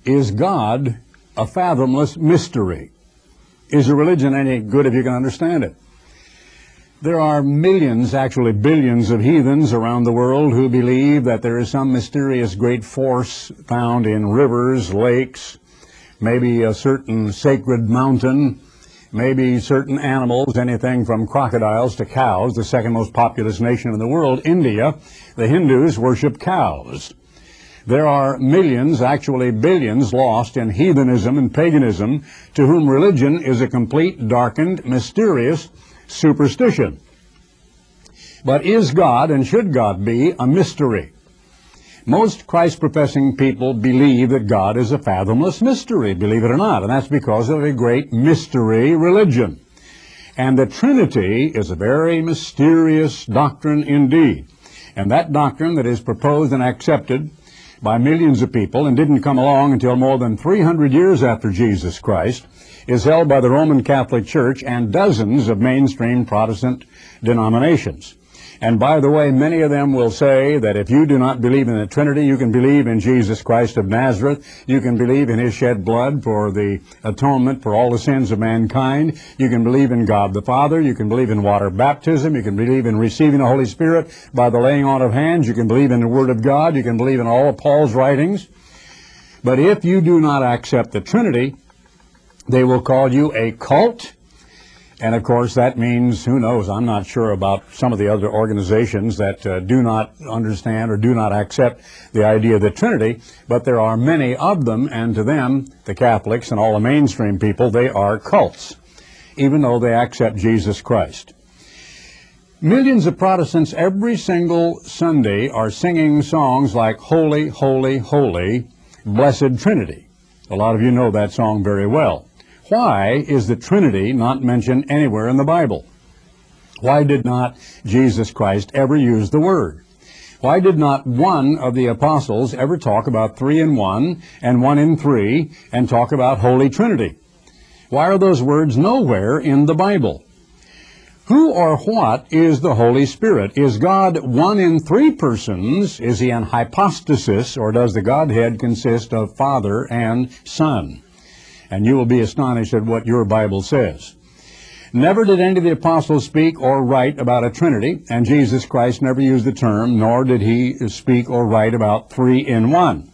Is God a fathomless mystery? Is a religion any good if you can understand it? There are millions, actually billions of heathens around the world who believe that there is some mysterious great force found in rivers, lakes, maybe a certain sacred mountain, maybe certain animals, anything from crocodiles to cows. The second most populous nation in the world, India, the Hindus worship cows. There are millions, actually billions, lost in heathenism and paganism, to whom religion is a complete, darkened, mysterious superstition. But is God, and should God be, a mystery? Most Christ-professing people believe that God is a fathomless mystery, believe it or not, and that's because of a great mystery religion. And the Trinity is a very mysterious doctrine indeed. And that doctrine that is proposed and accepted by millions of people and didn't come along until more than 300 years after Jesus Christ is held by the Roman Catholic Church and dozens of mainstream Protestant denominations. And by the way, many of them will say that if you do not believe in the Trinity, you can believe in Jesus Christ of Nazareth. You can believe in his shed blood for the atonement for all the sins of mankind. You can believe in God the Father. You can believe in water baptism. You can believe in receiving the Holy Spirit by the laying on of hands. You can believe in the Word of God. You can believe in all of Paul's writings. But if you do not accept the Trinity, they will call you a cult. And of course that means, who knows, I'm not sure about some of the other organizations that do not understand or do not accept the idea of the Trinity, but there are many of them, and to them, the Catholics and all the mainstream people, they are cults, even though they accept Jesus Christ. Millions of Protestants every single Sunday are singing songs like Holy, Holy, Holy, Blessed Trinity. A lot of you know that song very well. Why is the Trinity not mentioned anywhere in the Bible? Why did not Jesus Christ ever use the word? Why did not one of the apostles ever talk about 3 in 1 and 1 in 3 and talk about Holy Trinity? Why are those words nowhere in the Bible? Who or what is the Holy Spirit? Is God 1 in 3 persons? Is he an hypostasis, or does the Godhead consist of Father and Son? And you will be astonished at what your Bible says. Never did any of the apostles speak or write about a Trinity, and Jesus Christ never used the term, nor did he speak or write about 3 in 1.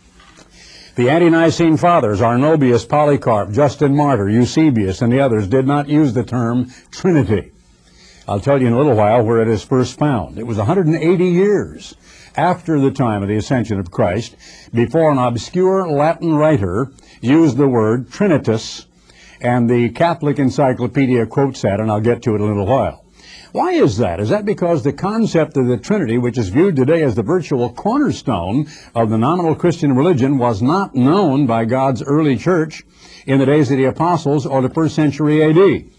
The Ante-Nicene Fathers, Arnobius, Polycarp, Justin Martyr, Eusebius, and the others did not use the term Trinity. I'll tell you in a little while where it is first found. It was 180 years after the time of the ascension of Christ, before an obscure Latin writer used the word Trinitas, and the Catholic Encyclopedia quotes that, and I'll get to it in a little while. Why is that? Is that because the concept of the Trinity, which is viewed today as the virtual cornerstone of the nominal Christian religion, was not known by God's early church in the days of the apostles or the 1st century A.D.?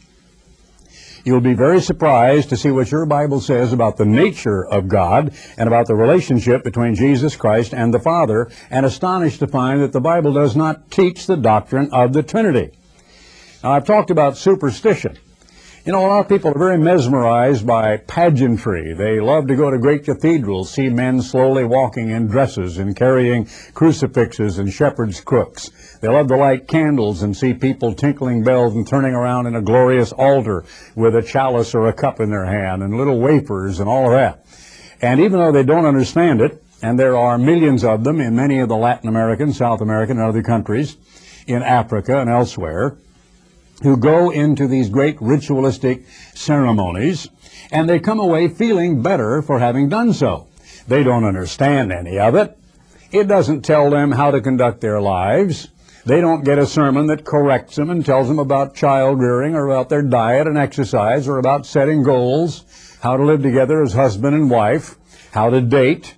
You'll be very surprised to see what your Bible says about the nature of God and about the relationship between Jesus Christ and the Father, and astonished to find that the Bible does not teach the doctrine of the Trinity. Now, I've talked about superstition. You know, a lot of people are very mesmerized by pageantry. They love to go to great cathedrals, see men slowly walking in dresses and carrying crucifixes and shepherd's crooks. They love to light candles and see people tinkling bells and turning around in a glorious altar with a chalice or a cup in their hand and little wafers and all of that. And even though they don't understand it, and there are millions of them in many of the Latin American, South American, and other countries, in Africa and elsewhere, who go into these great ritualistic ceremonies, and they come away feeling better for having done so. They don't understand any of it. It doesn't tell them how to conduct their lives. They don't get a sermon that corrects them and tells them about child rearing or about their diet and exercise or about setting goals, how to live together as husband and wife, how to date,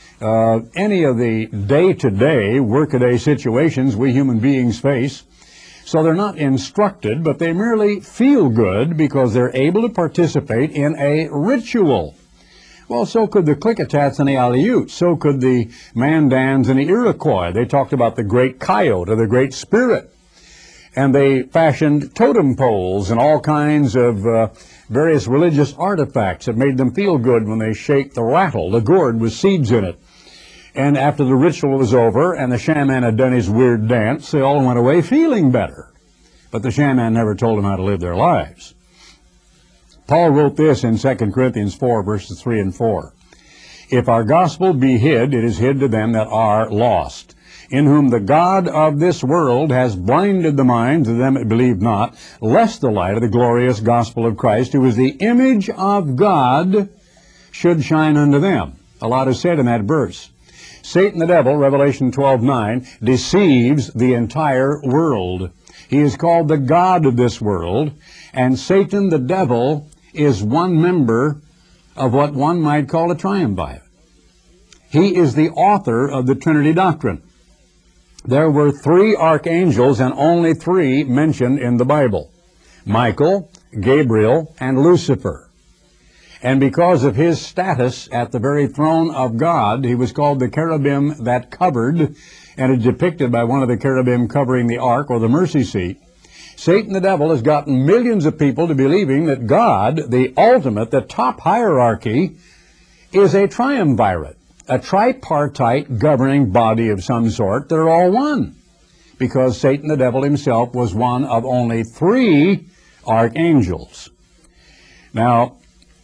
any of the day-to-day, work-a-day situations we human beings face. So they're not instructed, but they merely feel good because they're able to participate in a ritual. Well, so could the Klickitats and the Aleuts. So could the Mandans and the Iroquois. They talked about the great coyote or the great spirit. And they fashioned totem poles and all kinds of various religious artifacts that made them feel good when they shake the rattle, the gourd with seeds in it. And after the ritual was over and the shaman had done his weird dance, they all went away feeling better. But the shaman never told them how to live their lives. Paul wrote this in 2 Corinthians 4, verses 3 and 4. If our gospel be hid, it is hid to them that are lost, in whom the God of this world has blinded the minds of them that believe not, lest the light of the glorious gospel of Christ, who is the image of God, should shine unto them. A lot is said in that verse. Satan the devil, Revelation 12:9, deceives the entire world. He is called the god of this world, and Satan the devil is one member of what one might call a triumvirate. He is the author of the Trinity doctrine. There were 3 archangels and only 3 mentioned in the Bible: Michael, Gabriel, and Lucifer. And because of his status at the very throne of God, he was called the cherubim that covered, and is depicted by one of the cherubim covering the ark or the mercy seat. Satan the devil has gotten millions of people to believing that God, the ultimate, the top hierarchy, is a triumvirate, a tripartite governing body of some sort. They're all one, because Satan the devil himself was one of only 3 archangels. Now,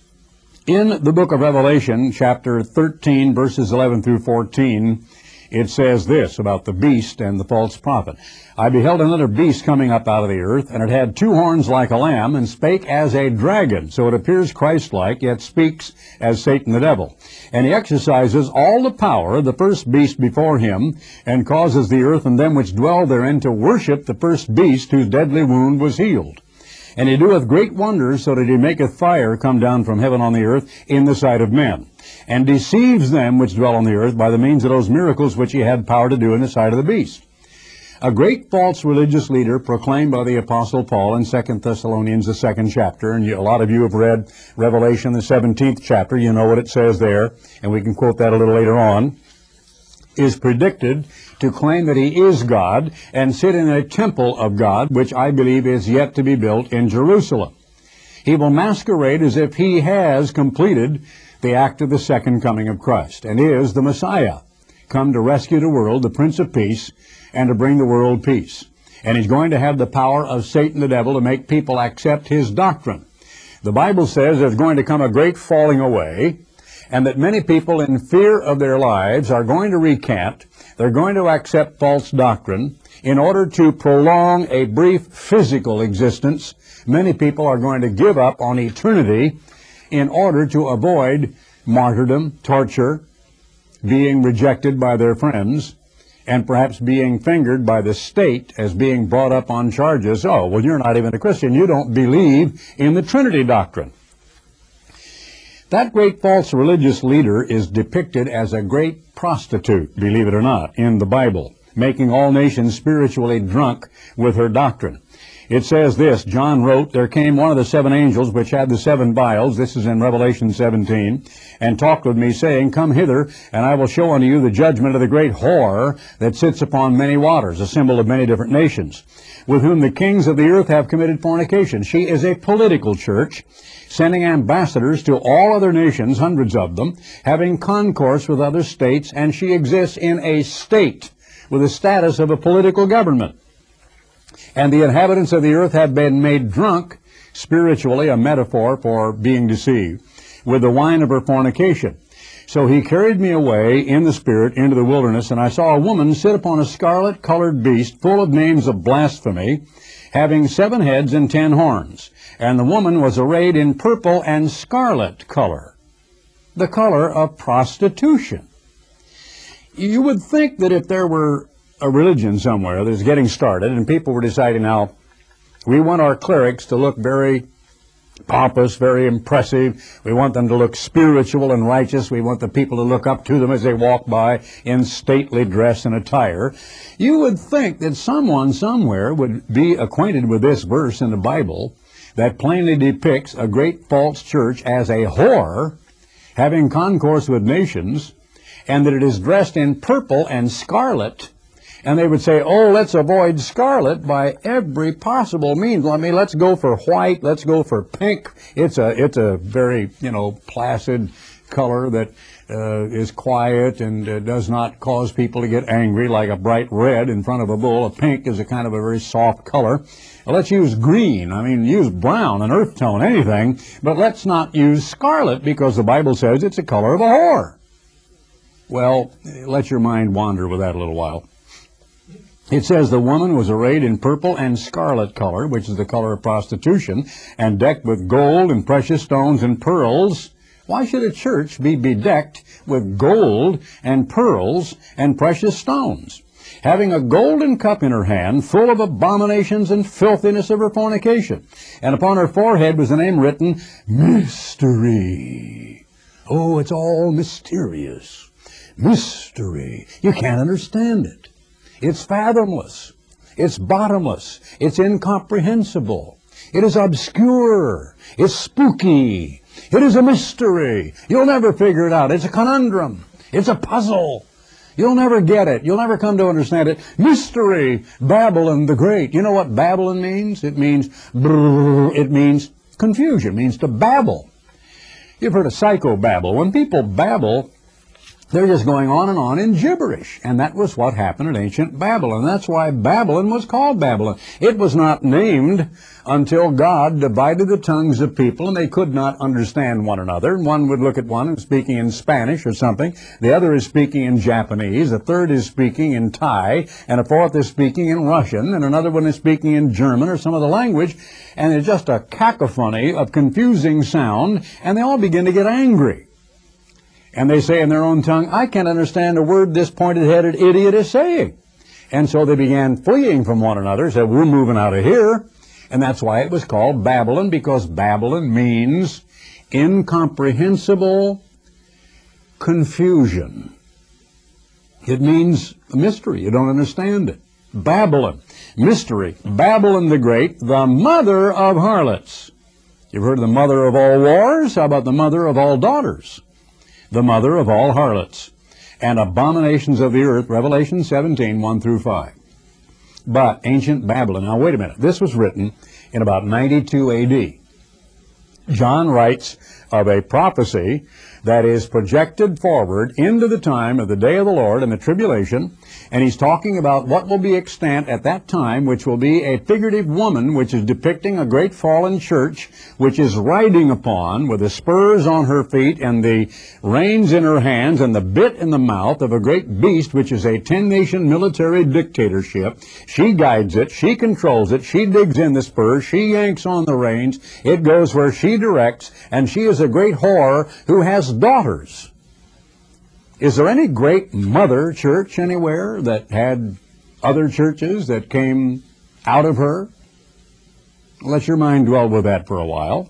in the book of Revelation, chapter 13, verses 11 through 14, it says this about the beast and the false prophet. I beheld another beast coming up out of the earth, and it had 2 horns like a lamb, and spake as a dragon. So it appears Christ-like, yet speaks as Satan the devil. And he exercises all the power of the first beast before him, and causes the earth and them which dwell therein to worship the first beast, whose deadly wound was healed. And he doeth great wonders, so that he maketh fire come down from heaven on the earth in the sight of men, and deceives them which dwell on the earth by the means of those miracles which he had power to do in the sight of the beast. A great false religious leader proclaimed by the Apostle Paul in 2 Thessalonians, the 2nd chapter, and a lot of you have read Revelation, the 17th chapter. You know what it says there, and we can quote that a little later on, is predicted to claim that he is God and sit in a temple of God, which I believe is yet to be built in Jerusalem. He will masquerade as if he has completed the act of the second coming of Christ, and is the Messiah, come to rescue the world, the Prince of Peace, and to bring the world peace. And he's going to have the power of Satan the devil to make people accept his doctrine. The Bible says there's going to come a great falling away, and that many people in fear of their lives are going to recant. They're going to accept false doctrine in order to prolong a brief physical existence. Many people are going to give up on eternity in order to avoid martyrdom, torture, being rejected by their friends, and perhaps being fingered by the state as being brought up on charges. Oh, well, you're not even a Christian. You don't believe in the Trinity doctrine. That great false religious leader is depicted as a great prostitute, believe it or not, in the Bible, making all nations spiritually drunk with her doctrine. It says this, John wrote, there came one of the 7 angels which had the 7 vials, this is in Revelation 17, and talked with me, saying, come hither, and I will show unto you the judgment of the great whore that sits upon many waters, a symbol of many different nations, with whom the kings of the earth have committed fornication. She is a political church, sending ambassadors to all other nations, hundreds of them, having concourse with other states, and she exists in a state with the status of a political government. And the inhabitants of the earth have been made drunk, spiritually, a metaphor for being deceived, with the wine of her fornication. So he carried me away in the spirit into the wilderness, and I saw a woman sit upon a scarlet-colored beast full of names of blasphemy, having 7 heads and 10 horns. And the woman was arrayed in purple and scarlet color, the color of prostitution. You would think that if there were a religion somewhere that's getting started and people were deciding, now, we want our clerics to look very pompous, very impressive. We want them to look spiritual and righteous. We want the people to look up to them as they walk by in stately dress and attire. You would think that someone somewhere would be acquainted with this verse in the Bible that plainly depicts a great false church as a whore having concourse with nations, and that it is dressed in purple and scarlet. And they would say, oh, let's avoid scarlet by every possible means. I mean, let's go for white, let's go for pink. It's a very, placid color that is quiet and does not cause people to get angry, like a bright red in front of a bull. A pink is a kind of a very soft color. Let's use green. I mean, use brown, an earth tone, anything, but let's not use scarlet because the Bible says it's the color of a whore. Well, let your mind wander with that a little while. It says the woman was arrayed in purple and scarlet color, which is the color of prostitution, and decked with gold and precious stones and pearls. Why should a church be bedecked with gold and pearls and precious stones? Having a golden cup in her hand, full of abominations and filthiness of her fornication. And upon her forehead was a name written, Mystery. Oh, it's all mysterious. Mystery. You can't understand it. It's fathomless. It's bottomless. It's incomprehensible. It is obscure. It's spooky. It is a mystery. You'll never figure it out. It's a conundrum. It's a puzzle. You'll never get it. You'll never come to understand it. Mystery. Babylon the Great. You know what Babylon means? It means confusion. It means to babble. You've heard of psychobabble. When people babble, they're just going on in gibberish. And that was what happened at ancient Babylon. That's why Babylon was called Babylon. It was not named until God divided the tongues of people and they could not understand one another. And one would look at one and speaking in Spanish or something. The other is speaking in Japanese. A third is speaking in Thai. And a fourth is speaking in Russian. And another one is speaking in German or some other language. And it's just a cacophony of confusing sound. And they all begin to get angry. And they say in their own tongue, I can't understand a word this pointed-headed idiot is saying. And so they began fleeing from one another, said, we're moving out of here. And that's why it was called Babylon, because Babylon means incomprehensible confusion. It means a mystery. You don't understand it. Babylon, mystery. Babylon the Great, the mother of harlots. You've heard of the mother of all wars? How about the mother of all daughters? The mother of all harlots and abominations of the earth, Revelation 17, 1 through 5. But ancient Babylon, now wait a minute, this was written in about 92 AD. John writes of a prophecy that is projected forward into the time of the day of the Lord and the tribulation, and he's talking about what will be extant at that time, which will be a figurative woman, which is depicting a great fallen church, which is riding upon, with the spurs on her feet and the reins in her hands and the bit in the mouth of a great beast, which is a 10-nation military dictatorship. She guides it, she controls it, she digs in the spurs, she yanks on the reins, it goes where she directs, and she is a great whore who has daughters. Is there any great mother church anywhere that had other churches that came out of her? Let your mind dwell with that for a while.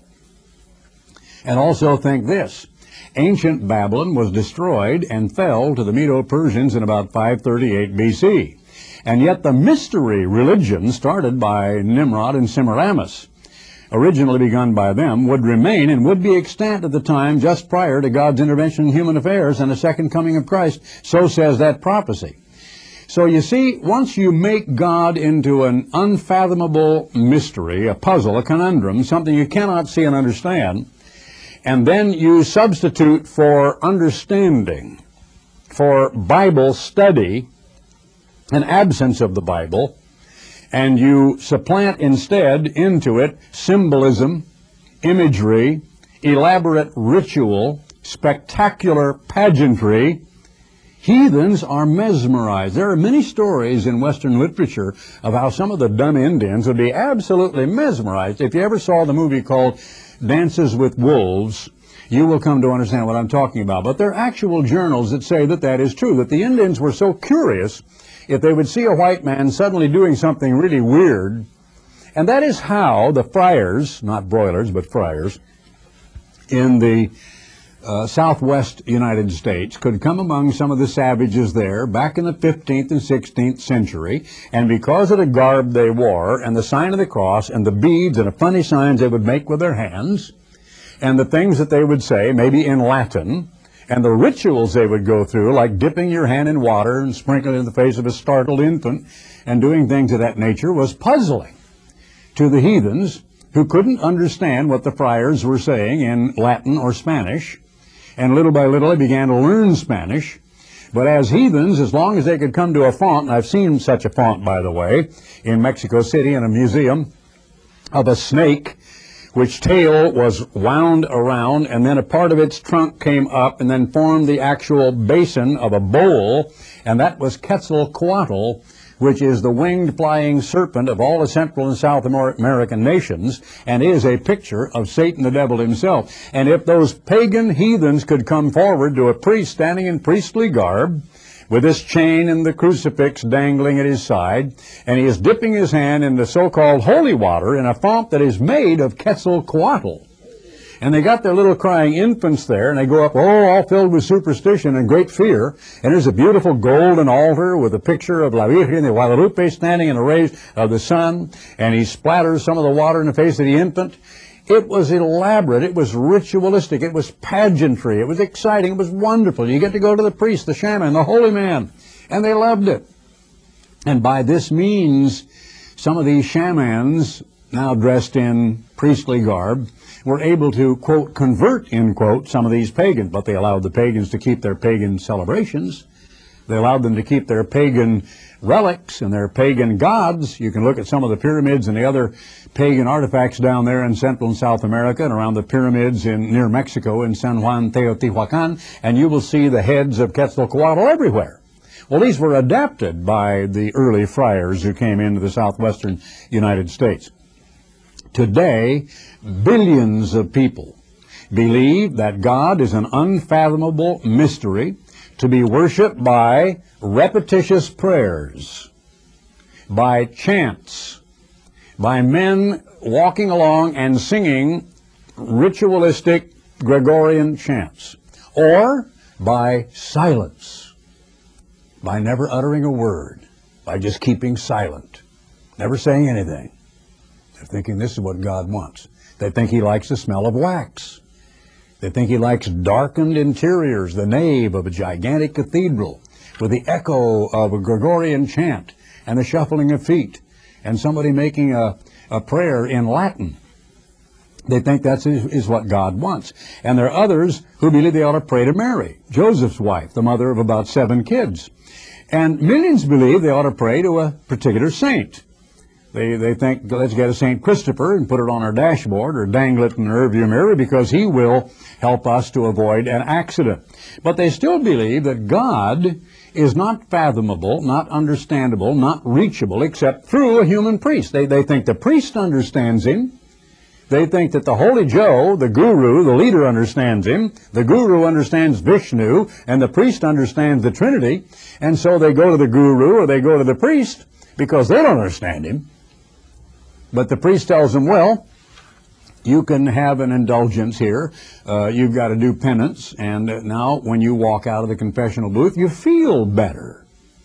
And also think this. Ancient Babylon was destroyed and fell to the Medo-Persians in about 538 BC. And yet the mystery religion started by Nimrod and Semiramis, originally begun by them, would remain and would be extant at the time just prior to God's intervention in human affairs and the second coming of Christ. So says that prophecy. So you see, once you make God into an unfathomable mystery, a puzzle, a conundrum, something you cannot see and understand, and then you substitute for understanding, for Bible study, an absence of the Bible, and you supplant instead into it symbolism, imagery, elaborate ritual, spectacular pageantry, heathens are mesmerized. There are many stories in Western literature of how some of the dumb Indians would be absolutely mesmerized. If you ever saw the movie called Dances with Wolves, you will come to understand what I'm talking about. But there are actual journals that say that that is true, that the Indians were so curious if they would see a white man suddenly doing something really weird. And that is how the friars, not broilers, but friars, in the southwest United States could come among some of the savages there back in the 15th and 16th century, and because of the garb they wore and the sign of the cross and the beads and the funny signs they would make with their hands and the things that they would say, maybe in Latin, and the rituals they would go through, like dipping your hand in water and sprinkling it in the face of a startled infant and doing things of that nature, was puzzling to the heathens who couldn't understand what the friars were saying in Latin or Spanish. And little by little, they began to learn Spanish. But as heathens, as long as they could come to a font, and I've seen such a font, by the way, in Mexico City in a museum, of a snake, which tail was wound around, and then a part of its trunk came up and then formed the actual basin of a bowl, and that was Quetzalcoatl, which is the winged flying serpent of all the Central and South American nations, and is a picture of Satan the devil himself. And if those pagan heathens could come forward to a priest standing in priestly garb, with this chain and the crucifix dangling at his side, and he is dipping his hand in the so-called holy water in a font that is made of Quetzalcoatl. And they got their little crying infants there, and they go up, all filled with superstition and great fear, and there's a beautiful golden altar with a picture of La Virgen de Guadalupe standing in the rays of the sun, and he splatters some of the water in the face of the infant. It was elaborate, it was ritualistic, it was pageantry, it was exciting, it was wonderful. You get to go to the priest, the shaman, the holy man, and they loved it. And by this means, some of these shamans, now dressed in priestly garb, were able to, quote, convert, end quote, some of these pagans, but they allowed the pagans to keep their pagan celebrations. They allowed them to keep their pagan relics and their pagan gods. You can look at some of the pyramids and the other pagan artifacts down there in Central and South America and around the pyramids near Mexico in San Juan Teotihuacan, and you will see the heads of Quetzalcoatl everywhere. Well, these were adapted by the early friars who came into the southwestern United States. Today, billions of people believe that God is an unfathomable mystery to be worshipped by repetitious prayers, by chants, by men walking along and singing ritualistic Gregorian chants, or by silence, by never uttering a word, by just keeping silent, never saying anything. They're thinking this is what God wants. They think he likes the smell of wax. They think he likes darkened interiors, the nave of a gigantic cathedral, with the echo of a Gregorian chant and the shuffling of feet, and somebody making a prayer in Latin. They think that is what God wants. And there are others who believe they ought to pray to Mary, Joseph's wife, the mother of about 7 kids. And millions believe they ought to pray to a particular saint. They think, let's get a St. Christopher and put it on our dashboard or dangle it in the rearview mirror because he will help us to avoid an accident. But they still believe that God is not fathomable, not understandable, not reachable except through a human priest. They think the priest understands him. They think that the Holy Joe, the guru, the leader, understands him. The guru understands Vishnu, and the priest understands the Trinity. And so they go to the guru or they go to the priest because they don't understand him. But the priest tells them, well, you can have an indulgence here. You've got to do penance. And now when you walk out of the confessional booth, you feel better.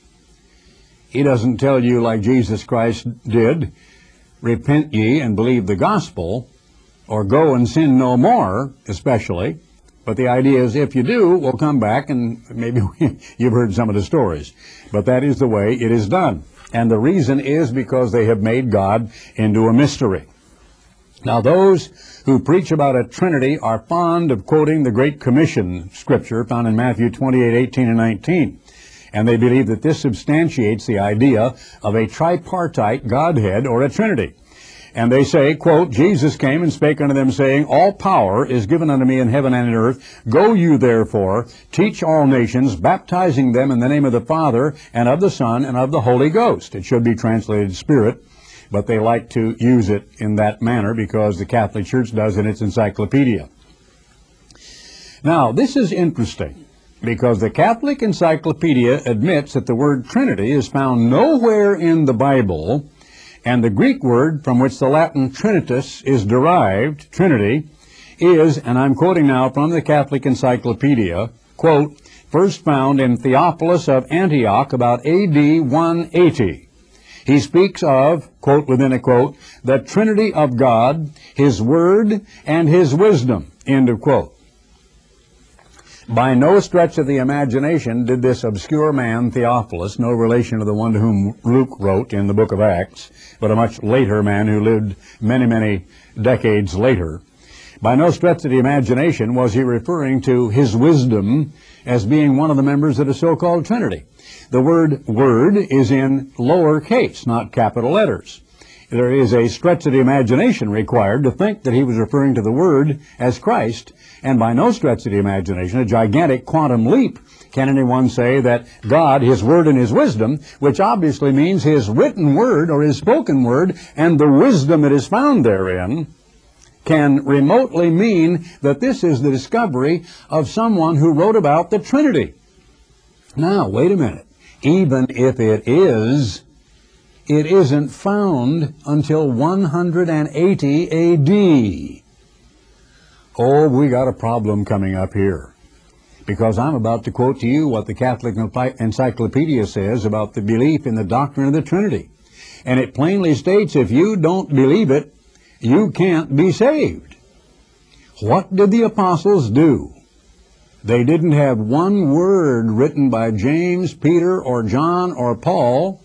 He doesn't tell you like Jesus Christ did, repent ye and believe the gospel, or go and sin no more, especially. But the idea is if you do, we'll come back, and maybe you've heard some of the stories. But that is the way it is done. And the reason is because they have made God into a mystery. Now, those who preach about a Trinity are fond of quoting the Great Commission scripture found in Matthew 28:18 and 19. And they believe that this substantiates the idea of a tripartite Godhead or a Trinity. And they say, quote, Jesus came and spake unto them, saying, all power is given unto me in heaven and in earth. Go you therefore, teach all nations, baptizing them in the name of the Father, and of the Son, and of the Holy Ghost. It should be translated Spirit, but they like to use it in that manner because the Catholic Church does in its encyclopedia. Now, this is interesting, because the Catholic Encyclopedia admits that the word Trinity is found nowhere in the Bible. And the Greek word from which the Latin Trinitas is derived, Trinity, is, and I'm quoting now from the Catholic Encyclopedia, quote, first found in Theophilus of Antioch about A.D. 180. He speaks of, quote within a quote, the Trinity of God, His Word, and His wisdom, end of quote. By no stretch of the imagination did this obscure man, Theophilus, no relation to the one to whom Luke wrote in the book of Acts, but a much later man who lived many, many decades later, By no stretch of the imagination was he referring to his wisdom as being one of the members of the so-called Trinity. The word "word" is in lower case, not capital letters. There is a stretch of the imagination required to think that he was referring to the Word as Christ, and by no stretch of the imagination, a gigantic quantum leap, can anyone say that God, His Word and His wisdom, which obviously means His written Word or His spoken Word and the wisdom that is found therein, can remotely mean that this is the discovery of someone who wrote about the Trinity. Now, wait a minute. Even if it is, it isn't found until 180 A.D. Oh, we got a problem coming up here, because I'm about to quote to you what the Catholic Encyclopedia says about the belief in the doctrine of the Trinity. And it plainly states, if you don't believe it, you can't be saved. What did the apostles do? They didn't have one word written by James, Peter, or John, or Paul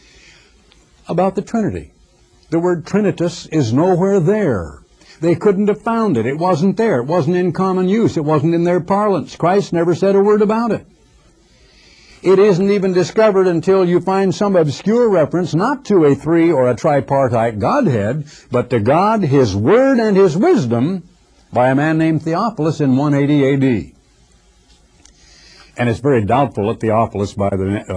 about the Trinity. The word Trinitas is nowhere there. They couldn't have found it. It wasn't there. It wasn't in common use. It wasn't in their parlance. Christ never said a word about it. It isn't even discovered until you find some obscure reference not to a three or a tripartite Godhead, but to God, His Word, and His wisdom by a man named Theophilus in 180 A.D. And it's very doubtful that Theophilus, by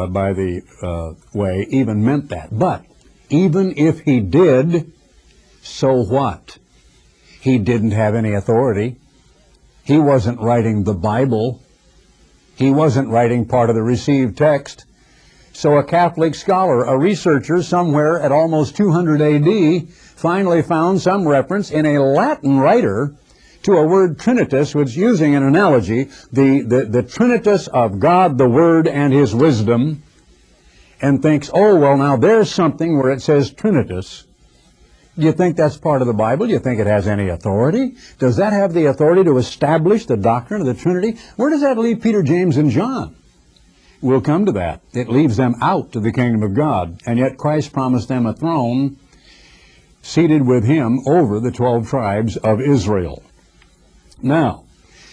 the way, even meant that. But even if he did, so what? He didn't have any authority. He wasn't writing the Bible. He wasn't writing part of the received text. So a Catholic scholar, a researcher somewhere at almost 200 A.D., finally found some reference in a Latin writer to a word Trinitas, which, using an analogy, the Trinitas of God, the Word, and His wisdom, and thinks, oh, well, now there's something where it says Trinitas. Do you think that's part of the Bible? Do you think it has any authority? Does that have the authority to establish the doctrine of the Trinity? Where does that leave Peter, James, and John? We'll come to that. It leaves them out of the kingdom of God, and yet Christ promised them a throne seated with Him over the 12 tribes of Israel. Now,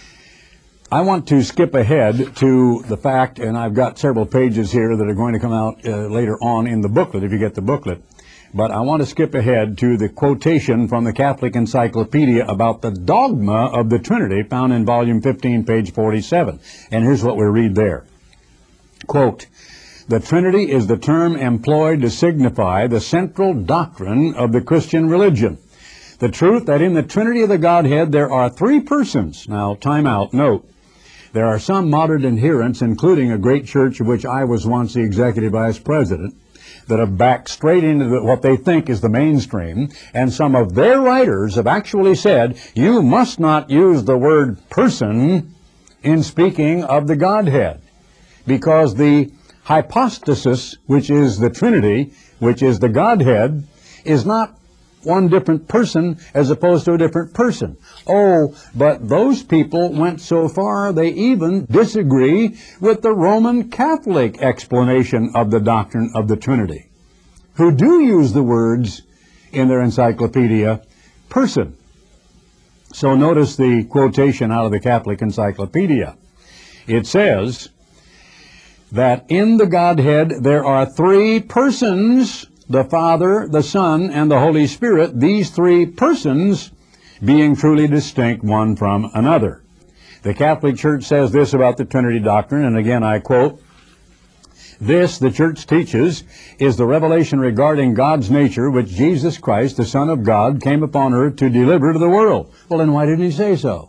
I want to skip ahead to the fact, and I've got several pages here that are going to come out later on in the booklet, if you get the booklet, but I want to skip ahead to the quotation from the Catholic Encyclopedia about the dogma of the Trinity found in volume 15, page 47. And here's what we read there. Quote, "The Trinity is the term employed to signify the central doctrine of the Christian religion. The truth that in the Trinity of the Godhead there are three persons." Now, time out, note. There are some modern adherents, including a great church of which I was once the executive vice president, that have backed straight into what they think is the mainstream, and some of their writers have actually said, you must not use the word person in speaking of the Godhead, because the hypostasis, which is the Trinity, which is the Godhead, is not one different person as opposed to a different person. Oh, but those people went so far they even disagree with the Roman Catholic explanation of the doctrine of the Trinity, who do use the words in their encyclopedia, person. So notice the quotation out of the Catholic Encyclopedia. It says that in the Godhead there are three persons, the Father, the Son, and the Holy Spirit, these three persons being truly distinct one from another. The Catholic Church says this about the Trinity doctrine, and again I quote, "This, the Church teaches, is the revelation regarding God's nature which Jesus Christ, the Son of God, came upon earth to deliver to the world." Well, then why didn't He say so?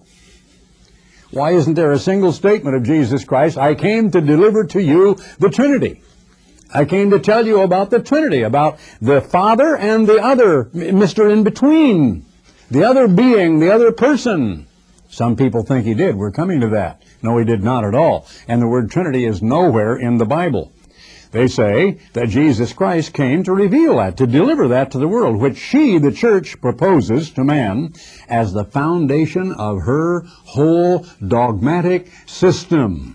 Why isn't there a single statement of Jesus Christ, I came to deliver to you the Trinity? I came to tell you about the Trinity, about the Father and the other, Mr. in between, the other being, the other person. Some people think He did. We're coming to that. No, He did not at all. And the word Trinity is nowhere in the Bible. They say that Jesus Christ came to reveal that, to deliver that to the world, which she, the Church, proposes to man as the foundation of her whole dogmatic system.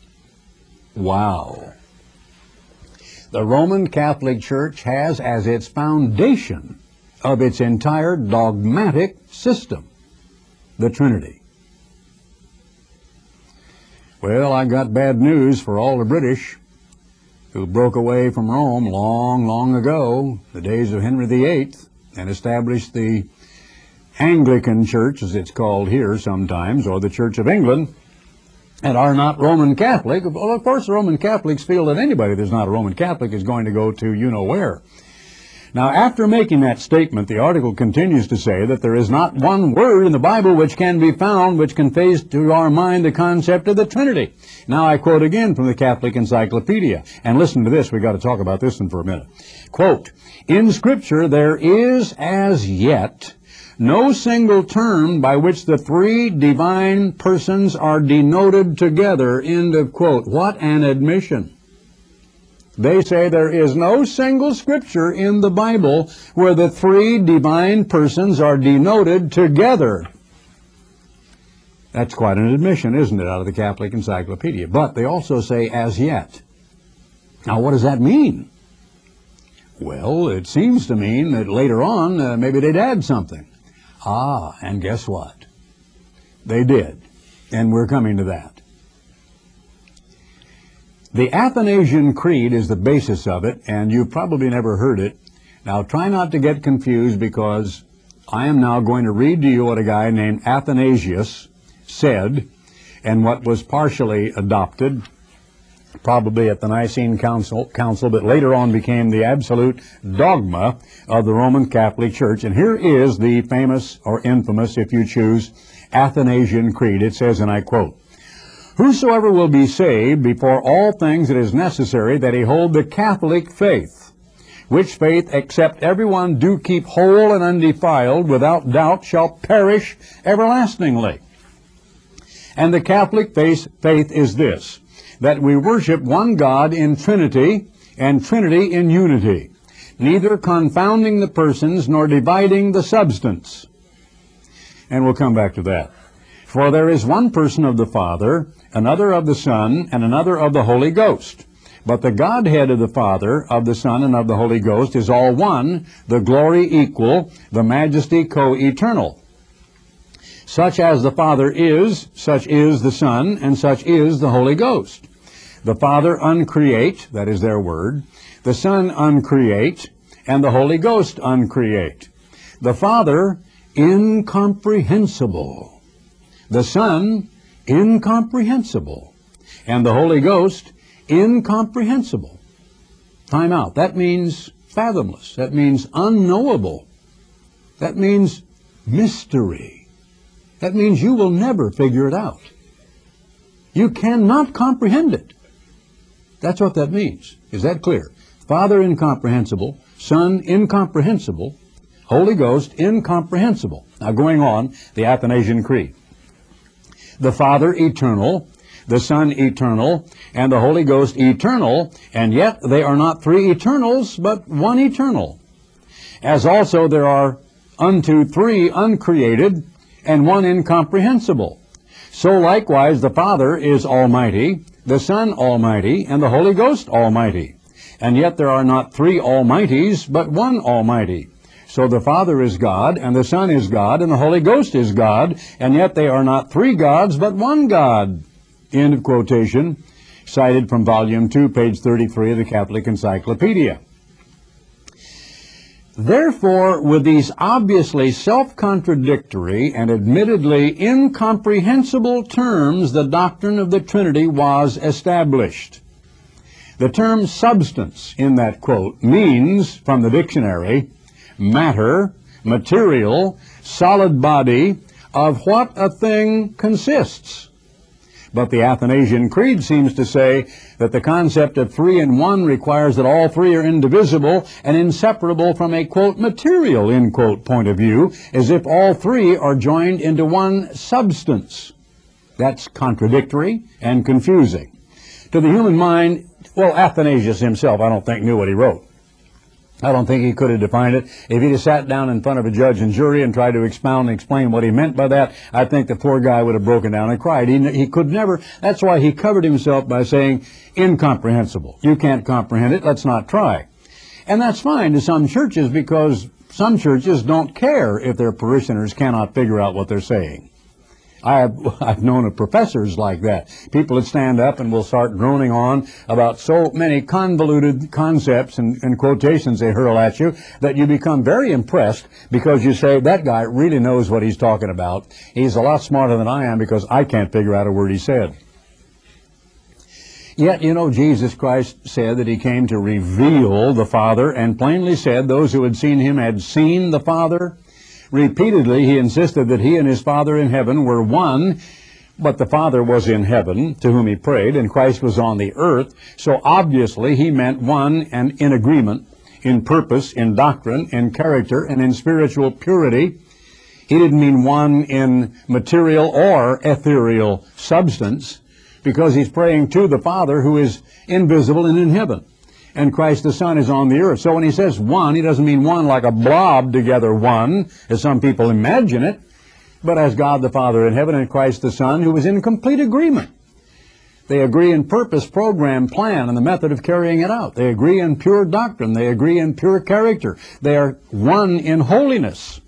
Wow. The Roman Catholic Church has as its foundation of its entire dogmatic system the Trinity. Well, I got bad news for all the British who broke away from Rome long, long ago, the days of Henry VIII, and established the Anglican Church, as it's called here sometimes, or the Church of England, and are not Roman Catholic. Well, of course, the Roman Catholics feel that anybody that's not a Roman Catholic is going to go to you-know-where. Now, after making that statement, the article continues to say that there is not one word in the Bible which can be found which conveys to our mind the concept of the Trinity. Now, I quote again from the Catholic Encyclopedia. And listen to this. We've got to talk about this one for a minute. Quote, "In Scripture there is as yet no single term by which the three divine persons are denoted together." End of quote. What an admission. They say there is no single scripture in the Bible where the three divine persons are denoted together. That's quite an admission, isn't it, out of the Catholic Encyclopedia? But they also say as yet. Now, what does that mean? Well, it seems to mean that later on, maybe they'd add something. And guess what? They did. And we're coming to that. The Athanasian Creed is the basis of it, and you've probably never heard it. Now, try not to get confused, because I am now going to read to you what a guy named Athanasius said, and what was partially adopted, probably at the Nicene Council, but later on became the absolute dogma of the Roman Catholic Church. And here is the famous, or infamous, if you choose, Athanasian Creed. It says, and I quote, "Whosoever will be saved, before all things it is necessary that he hold the Catholic faith, which faith, except everyone do keep whole and undefiled, without doubt shall perish everlastingly. And the Catholic faith is this, that we worship one God in Trinity, and Trinity in unity, neither confounding the persons nor dividing the substance." And we'll come back to that. "For there is one person of the Father, another of the Son, and another of the Holy Ghost. But the Godhead of the Father, of the Son, and of the Holy Ghost is all one, the glory equal, the majesty co-eternal. Such as the Father is, such is the Son, and such is the Holy Ghost. The Father uncreate," that is their word, "the Son uncreate, and the Holy Ghost uncreate. The Father incomprehensible, the Son incomprehensible, and the Holy Ghost incomprehensible." Time out. That means fathomless. That means unknowable. That means mystery. That means you will never figure it out. You cannot comprehend it. That's what that means. Is that clear? Father incomprehensible, Son incomprehensible, Holy Ghost incomprehensible. Now going on, the Athanasian Creed. The Father eternal, the Son eternal, and the Holy Ghost eternal, and yet they are not three eternals, but one eternal. As also there are unto three uncreated, and one incomprehensible. So likewise the Father is almighty, the Son almighty, and the Holy Ghost almighty. And yet there are not three almighties, but one almighty. So the Father is God, and the Son is God, and the Holy Ghost is God, and yet they are not three gods, but one God. End of quotation, cited from Volume 2, page 33 of the Catholic Encyclopedia. Therefore, with these obviously self-contradictory and admittedly incomprehensible terms, the doctrine of the Trinity was established. The term substance in that quote means, from the dictionary, matter, material, solid body, of what a thing consists. But the Athanasian Creed seems to say that the concept of three in one requires that all three are indivisible and inseparable from a, quote, material, end quote, point of view, as if all three are joined into one substance. That's contradictory and confusing. To the human mind, well, Athanasius himself, I don't think, knew what he wrote. I don't think he could have defined it. If he'd have sat down in front of a judge and jury and tried to expound and explain what he meant by that, I think the poor guy would have broken down and cried. He could never. That's why he covered himself by saying, incomprehensible. You can't comprehend it. Let's not try. And that's fine to some churches, because some churches don't care if their parishioners cannot figure out what they're saying. I've known of professors like that. People that stand up and will start droning on about so many convoluted concepts and quotations they hurl at you that you become very impressed because you say, that guy really knows what he's talking about. He's a lot smarter than I am because I can't figure out a word he said. Yet, you know, Jesus Christ said that he came to reveal the Father and plainly said those who had seen him had seen the Father. Repeatedly, he insisted that he and his Father in heaven were one, but the Father was in heaven, to whom he prayed, and Christ was on the earth. So obviously, he meant one and in agreement, in purpose, in doctrine, in character, and in spiritual purity. He didn't mean one in material or ethereal substance, because he's praying to the Father who is invisible and in heaven. And Christ the Son is on the earth. So when he says one, he doesn't mean one like a blob together one, as some people imagine it, but as God the Father in heaven and Christ the Son, who is in complete agreement. They agree in purpose, program, plan, and the method of carrying it out. They agree in pure doctrine. They agree in pure character. They are one in holiness.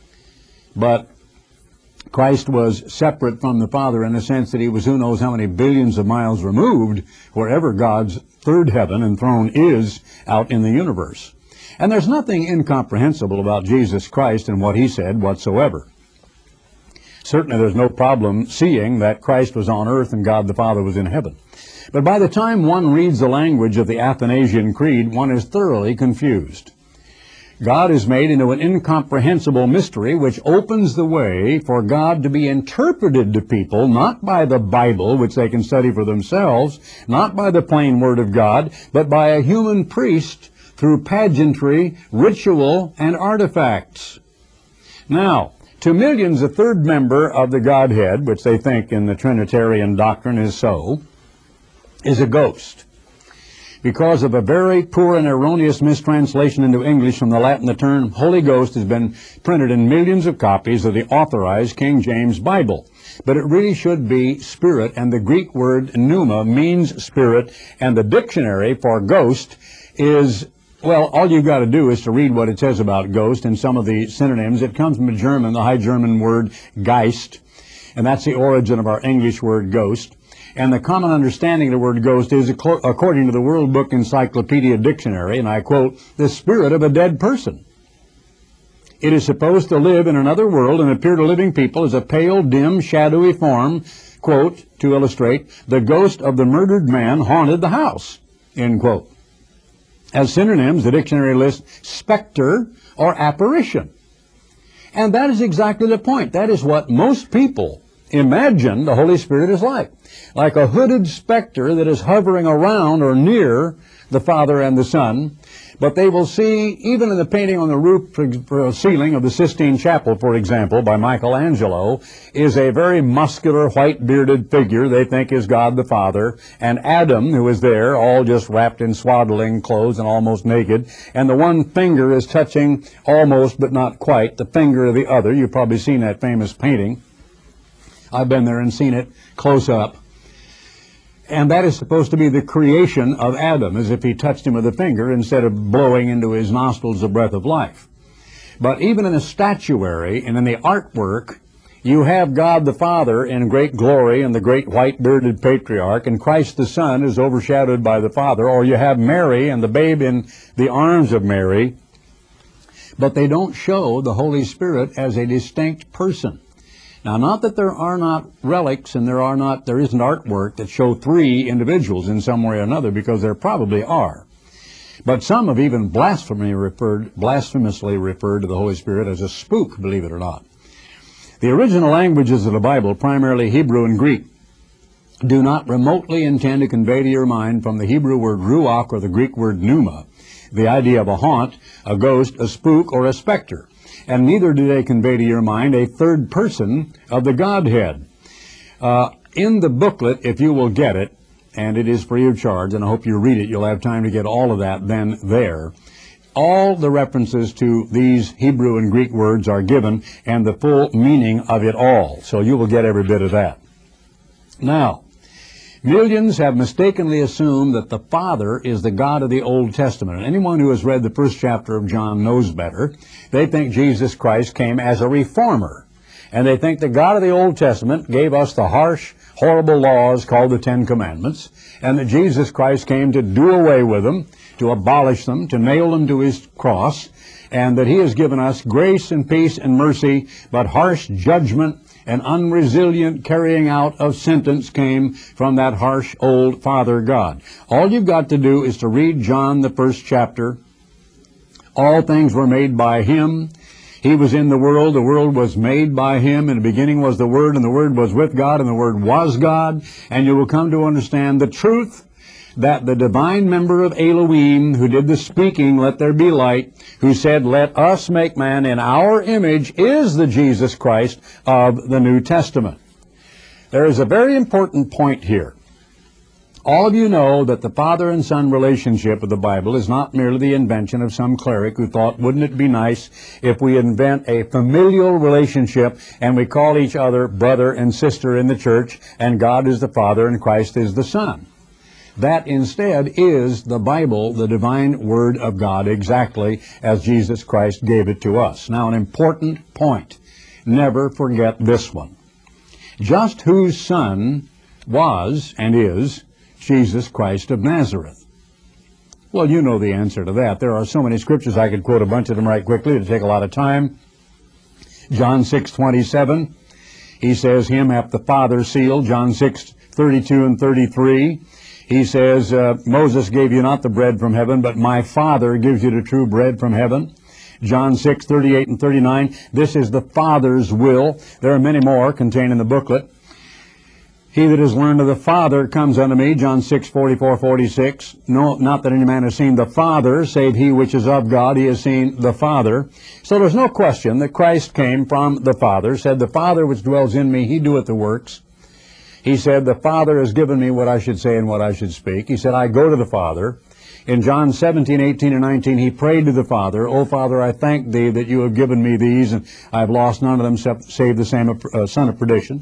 But Christ was separate from the Father in the sense that he was who knows how many billions of miles removed wherever God's third heaven and throne is out in the universe. And there's nothing incomprehensible about Jesus Christ and what he said whatsoever. Certainly there's no problem seeing that Christ was on earth and God the Father was in heaven. But by the time one reads the language of the Athanasian Creed, one is thoroughly confused. God is made into an incomprehensible mystery which opens the way for God to be interpreted to people, not by the Bible, which they can study for themselves, not by the plain Word of God, but by a human priest through pageantry, ritual, and artifacts. Now, to millions, a third member of the Godhead, which they think in the Trinitarian doctrine is so, is a ghost. Because of a very poor and erroneous mistranslation into English from the Latin, the term Holy Ghost has been printed in millions of copies of the authorized King James Bible. But it really should be spirit, and the Greek word pneuma means spirit, and the dictionary for ghost is, well, all you've got to do is to read what it says about ghost and some of the synonyms. It comes from German, the High German word Geist, and that's the origin of our English word ghost. And the common understanding of the word ghost is, according to the World Book Encyclopedia Dictionary, and I quote, the spirit of a dead person. It is supposed to live in another world and appear to living people as a pale, dim, shadowy form, quote, to illustrate, the ghost of the murdered man haunted the house, end quote. As synonyms, the dictionary lists specter or apparition. And that is exactly the point. That is what most people imagine the Holy Spirit is like a hooded specter that is hovering around or near the Father and the Son. But they will see, even in the painting on the roof ceiling of the Sistine Chapel, for example, by Michelangelo, is a very muscular, white-bearded figure they think is God the Father, and Adam, who is there, all just wrapped in swaddling clothes and almost naked, and the one finger is touching almost, but not quite, the finger of the other. You've probably seen that famous painting. I've been there and seen it close up. And that is supposed to be the creation of Adam, as if he touched him with a finger instead of blowing into his nostrils the breath of life. But even in the statuary and in the artwork, you have God the Father in great glory and the great white-bearded patriarch, and Christ the Son is overshadowed by the Father, or you have Mary and the babe in the arms of Mary, but they don't show the Holy Spirit as a distinct person. Now, not that there are not relics and there isn't artwork that show three individuals in some way or another, because there probably are. But some have even blasphemously referred to the Holy Spirit as a spook, believe it or not. The original languages of the Bible, primarily Hebrew and Greek, do not remotely intend to convey to your mind from the Hebrew word ruach or the Greek word pneuma the idea of a haunt, a ghost, a spook, or a specter. And neither do they convey to your mind a third person of the Godhead. In the booklet, if you will get it, and it is free of charge, and I hope you read it, you'll have time to get all of that then there. All the references to these Hebrew and Greek words are given, and the full meaning of it all. So you will get every bit of that. Now, millions have mistakenly assumed that the Father is the God of the Old Testament. And anyone who has read the first chapter of John knows better. They think Jesus Christ came as a reformer. And they think the God of the Old Testament gave us the harsh, horrible laws called the Ten Commandments, and that Jesus Christ came to do away with them, to abolish them, to nail them to his cross, and that he has given us grace and peace and mercy, but harsh judgment and unresilient carrying out of sentence came from that harsh old Father God. All you've got to do is to read John, the 1st chapter. All things were made by him. He was in the world was made by him. In the beginning was the Word, and the Word was with God, and the Word was God. And you will come to understand the truth that the divine member of Elohim, who did the speaking, let there be light, who said, let us make man in our image, is the Jesus Christ of the New Testament. There is a very important point here. All of you know that the father and son relationship of the Bible is not merely the invention of some cleric who thought, wouldn't it be nice if we invent a familial relationship and we call each other brother and sister in the church, and God is the Father and Christ is the Son. That instead is the Bible, the divine Word of God, exactly as Jesus Christ gave it to us. Now, an important point. Never forget this one. Just whose son was and is Jesus Christ of Nazareth? Well, you know the answer to that. There are so many scriptures, I could quote a bunch of them right quickly. It'd take a lot of time. John 6:27, he says, him hath the Father sealed. John 6:32 and 33. He says, Moses gave you not the bread from heaven, but my Father gives you the true bread from heaven. John 6:38 and 39, this is the Father's will. There are many more contained in the booklet. He that is learned of the Father comes unto me, John 6:44, 46. No, not that any man has seen the Father, save he which is of God, he has seen the Father. So there's no question that Christ came from the Father, said, the Father which dwells in me, he doeth the works. He said, the Father has given me what I should say and what I should speak. He said, I go to the Father. In John 17, 18, and 19, he prayed to the Father, O Father, I thank thee that you have given me these, and I have lost none of them save the same son of perdition.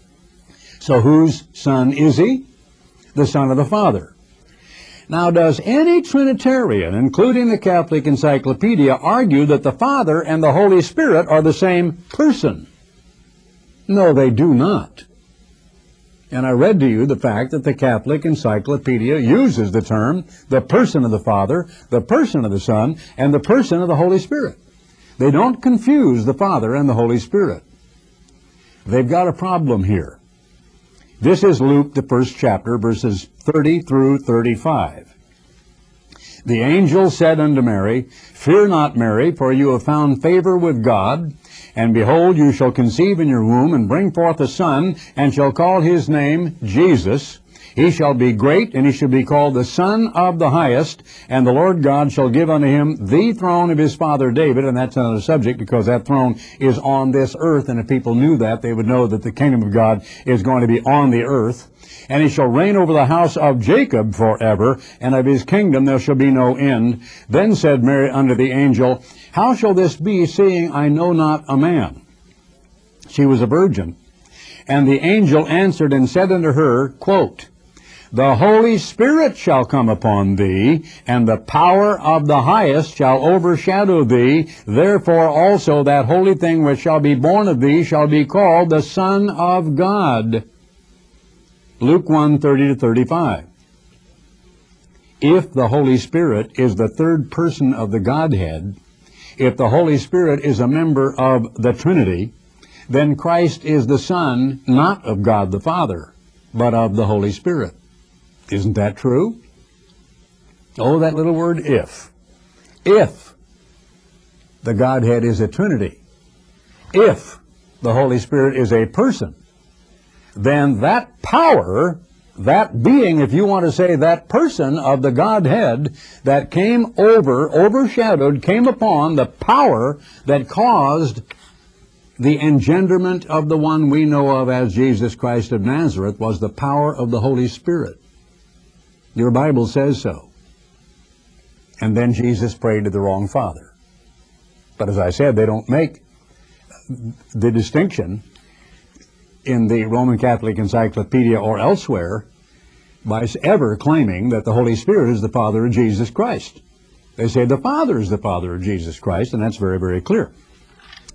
So whose son is he? The Son of the Father. Now, does any Trinitarian, including the Catholic Encyclopedia, argue that the Father and the Holy Spirit are the same person? No, they do not. And I read to you the fact that the Catholic Encyclopedia uses the term, the person of the Father, the person of the Son, and the person of the Holy Spirit. They don't confuse the Father and the Holy Spirit. They've got a problem here. This is Luke, the 1st chapter, verses 30 through 35. The angel said unto Mary, Fear not, Mary, for you have found favor with God. And behold, you shall conceive in your womb, and bring forth a son, and shall call his name Jesus. He shall be great, and he shall be called the Son of the Highest. And the Lord God shall give unto him the throne of his father David. And that's another subject, because that throne is on this earth. And if people knew that, they would know that the kingdom of God is going to be on the earth. And he shall reign over the house of Jacob forever, and of his kingdom there shall be no end. Then said Mary unto the angel, How shall this be, seeing I know not a man? She was a virgin. And the angel answered and said unto her, quote, The Holy Spirit shall come upon thee, and the power of the highest shall overshadow thee. Therefore also that holy thing which shall be born of thee shall be called the Son of God. Luke 1, 30 to 35. If the Holy Spirit is the third person of the Godhead, if the Holy Spirit is a member of the Trinity, then Christ is the Son, not of God the Father, but of the Holy Spirit. Isn't that true? Oh, that little word if. If the Godhead is a Trinity, if the Holy Spirit is a person, then that power, that being, if you want to say that person of the Godhead that came overshadowed, came upon the power that caused the engenderment of the one we know of as Jesus Christ of Nazareth, was the power of the Holy Spirit. Your Bible says so. And then Jesus prayed to the wrong Father. But as I said, they don't make the distinction in the Roman Catholic Encyclopedia or elsewhere by ever claiming that the Holy Spirit is the Father of Jesus Christ. They say the Father is the Father of Jesus Christ, and that's very, very clear.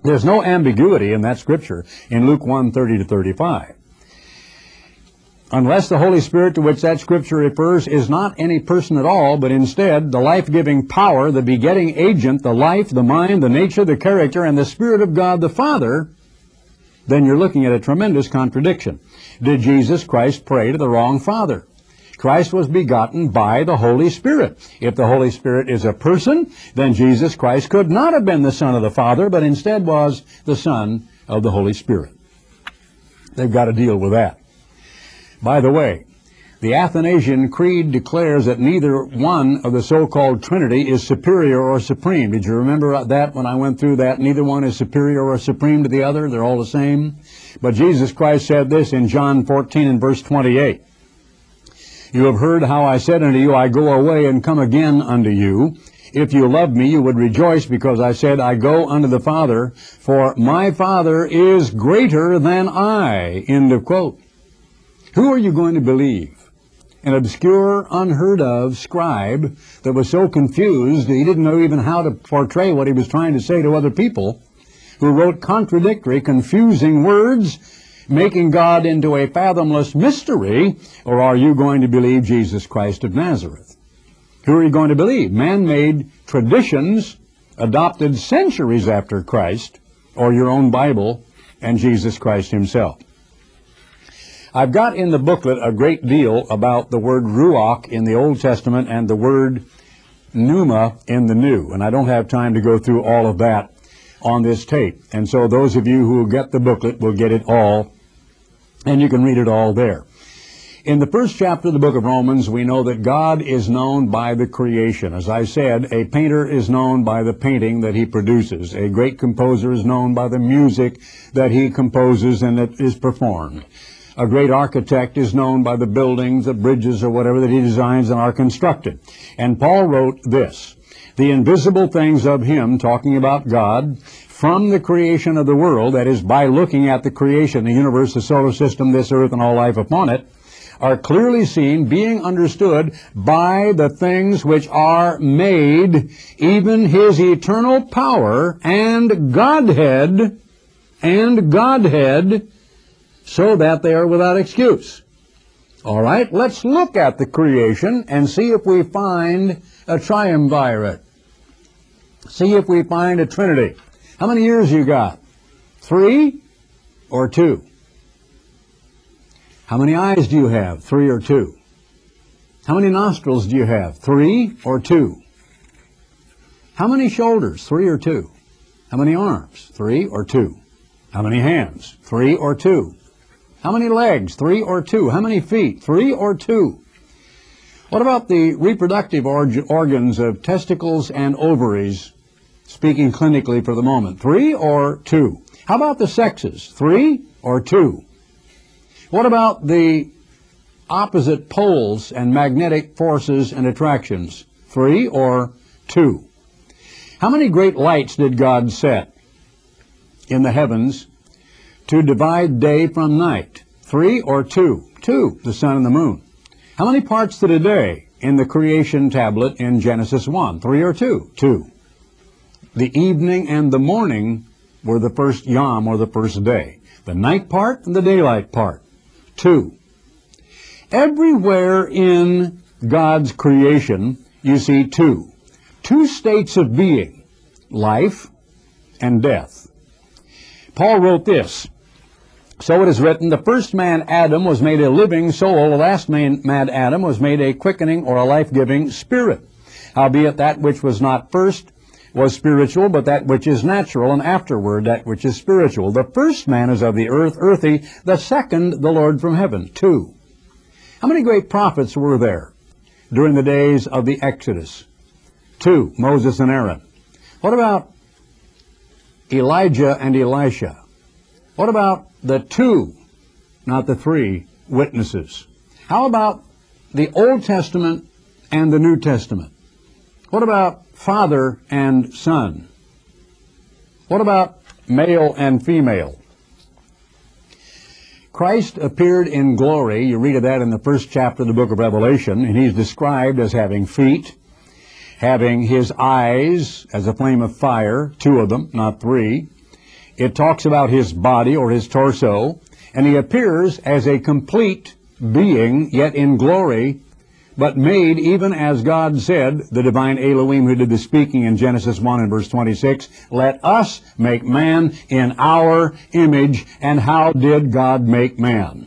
There's no ambiguity in that scripture in Luke 1:30 to 35. Unless the Holy Spirit to which that scripture refers is not any person at all, but instead the life-giving power, the begetting agent, the life, the mind, the nature, the character, and the Spirit of God the Father, then you're looking at a tremendous contradiction. Did Jesus Christ pray to the wrong Father? Christ was begotten by the Holy Spirit. If the Holy Spirit is a person, then Jesus Christ could not have been the Son of the Father, but instead was the Son of the Holy Spirit. They've got to deal with that. By the way, the Athanasian Creed declares that neither one of the so-called Trinity is superior or supreme. Did you remember that when I went through that? Neither one is superior or supreme to the other. They're all the same. But Jesus Christ said this in John 14 and verse 28. You have heard how I said unto you, I go away and come again unto you. If you loved me, you would rejoice because I said, I go unto the Father, for my Father is greater than I. End of quote. Who are you going to believe? An obscure, unheard of scribe that was so confused he didn't know even how to portray what he was trying to say to other people, who wrote contradictory, confusing words, making God into a fathomless mystery? Or are you going to believe Jesus Christ of Nazareth? Who are you going to believe? Man-made traditions adopted centuries after Christ, or your own Bible and Jesus Christ himself? I've got in the booklet a great deal about the word ruach in the Old Testament and the word pneuma in the New, and I don't have time to go through all of that on this tape. And so those of you who get the booklet will get it all, and you can read it all there. In the first chapter of the book of Romans, we know that God is known by the creation. As I said, a painter is known by the painting that he produces. A great composer is known by the music that he composes and that is performed. A great architect is known by the buildings, the bridges, or whatever that he designs and are constructed. And Paul wrote this, the invisible things of him, talking about God, from the creation of the world, that is, by looking at the creation, the universe, the solar system, this earth, and all life upon it, are clearly seen, being understood by the things which are made, even his eternal power and Godhead, so that they are without excuse. All right, let's look at the creation and see if we find a triumvirate. See if we find a trinity. How many ears you got? 3 or 2? How many eyes do you have? 3 or 2? How many nostrils do you have? 3 or 2? How many shoulders? 3 or 2? How many arms? 3 or 2? How many hands? 3 or 2? How many legs? 3 or 2? How many feet? 3 or 2? What about the reproductive organs of testicles and ovaries, speaking clinically for the moment? 3 or 2? How about the sexes? 3 or 2? What about the opposite poles and magnetic forces and attractions? 3 or 2? How many great lights did God set in the heavens to divide day from night? 3 or 2? 2, the sun and the moon. How many parts to the day in the creation tablet in Genesis 1? 3 or 2? 2. The evening and the morning were the first yom, or the first day. The night part and the daylight part. 2. Everywhere in God's creation you see 2. 2 states of being, life and death. Paul wrote this, so it is written, the first man Adam was made a living soul, the last man Adam was made a quickening or a life-giving spirit. Howbeit that which was not first was spiritual, but that which is natural, and afterward that which is spiritual. The first man is of the earth, earthy, the second the Lord from heaven. 2. How many great prophets were there during the days of the Exodus? 2, Moses and Aaron. What about Elijah and Elisha? What about the 2, not the 3, witnesses? How about the Old Testament and the New Testament? What about father and son? What about male and female? Christ appeared in glory. You read of that in the first chapter of the book of Revelation, and he's described as having feet, having his eyes as a flame of fire, 2 of them, not 3, It talks about his body or his torso, and he appears as a complete being, yet in glory, but made even as God said, the divine Elohim who did the speaking in Genesis 1 and verse 26, let us make man in our image. And how did God make man?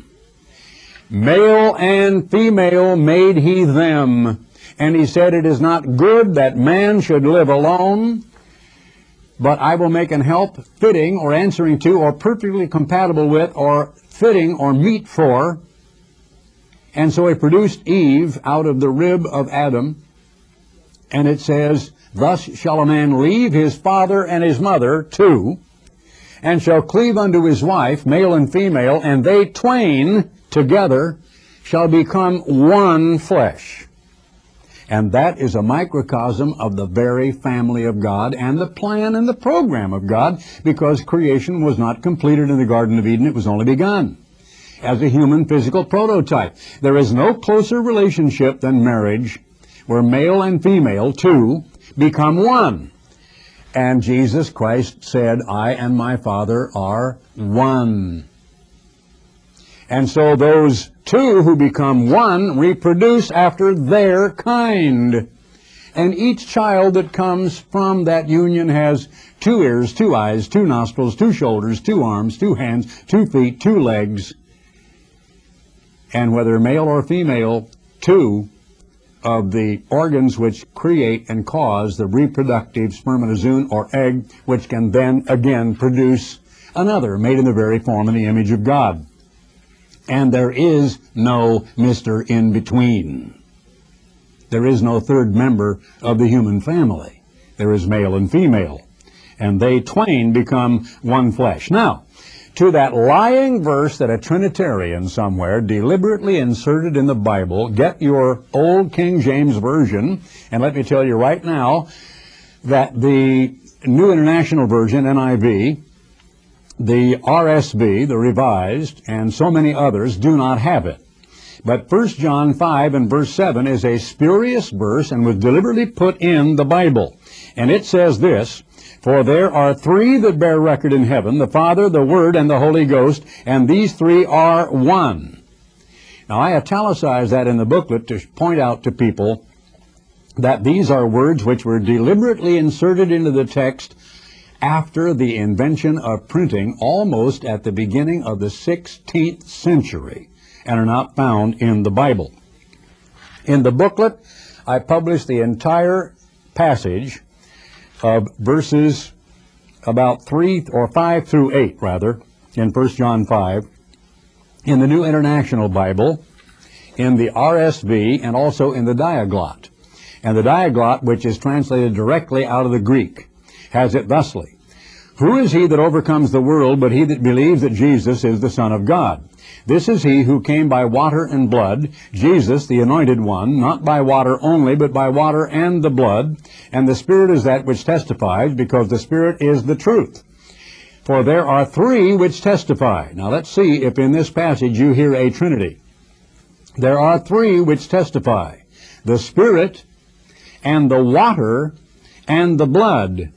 Male and female made he them. And he said, it is not good that man should live alone, but I will make an help fitting or answering to or perfectly compatible with or fitting or meet for. And so he produced Eve out of the rib of Adam. And it says, thus shall a man leave his father and his mother, two, and shall cleave unto his wife, male and female, and they twain together shall become one flesh. And that is a microcosm of the very family of God and the plan and the program of God, because creation was not completed in the Garden of Eden. It was only begun as a human physical prototype. There is no closer relationship than marriage, where male and female, two, become one. And Jesus Christ said, I and my Father are one. And so those two who become one reproduce after their kind. And each child that comes from that union has 2 ears, 2 eyes, 2 nostrils, 2 shoulders, 2 arms, 2 hands, 2 feet, 2 legs. And whether male or female, 2 of the organs which create and cause the reproductive spermatozoon or egg, which can then again produce another made in the very form and the image of God. And there is no Mr. in between. There is no third member of the human family. There is male and female. And they twain become one flesh. Now, to that lying verse that a Trinitarian somewhere deliberately inserted in the Bible, get your old King James Version, and let me tell you right now that the New International Version, NIV, the RSV, the Revised, and so many others do not have it. But 1 John 5 and verse 7 is a spurious verse and was deliberately put in the Bible. And it says this, for there are 3 that bear record in heaven, the Father, the Word, and the Holy Ghost, and these 3 are one. Now I italicize that in the booklet to point out to people that these are words which were deliberately inserted into the text after the invention of printing, almost at the beginning of the 16th century, and are not found in the Bible. In the booklet, I published the entire passage of verses about 3 or 5 through 8, rather, in 1 John 5, in the New International Bible, in the RSV, and also in the Diaglott. And the Diaglott, which is translated directly out of the Greek, has it thusly, who is he that overcomes the world but he that believes that Jesus is the Son of God? This is he who came by water and blood, Jesus, the Anointed One, not by water only, but by water and the blood. And the Spirit is that which testifies, because the Spirit is the truth. For there are 3 which testify. Now let's see if in this passage you hear a Trinity. There are 3 which testify, the Spirit and the water and the blood.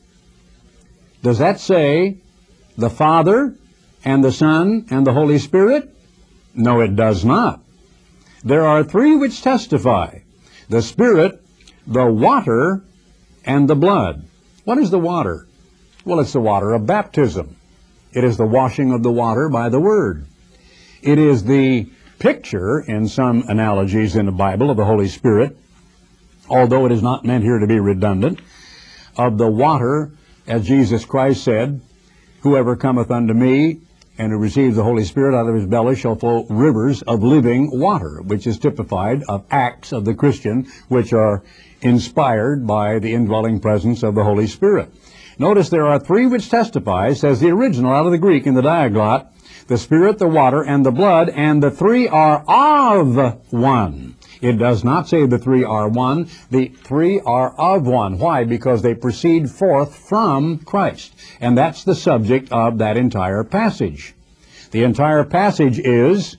Does that say the Father and the Son and the Holy Spirit? No, it does not. There are 3 which testify, the Spirit, the water, and the blood. What is the water? Well, it's the water of baptism. It is the washing of the water by the Word. It is the picture, in some analogies in the Bible, of the Holy Spirit, although it is not meant here to be redundant, of the water, as Jesus Christ said, whoever cometh unto me and who receives the Holy Spirit, out of his belly shall flow rivers of living water, which is typified of acts of the Christian, which are inspired by the indwelling presence of the Holy Spirit. Notice there are 3 which testify, says the original out of the Greek in the Diaglott, the Spirit, the water, and the blood, and the 3 are of one. It does not say the 3 are one. The 3 are of one. Why? Because they proceed forth from Christ. And that's the subject of that entire passage. The entire passage is,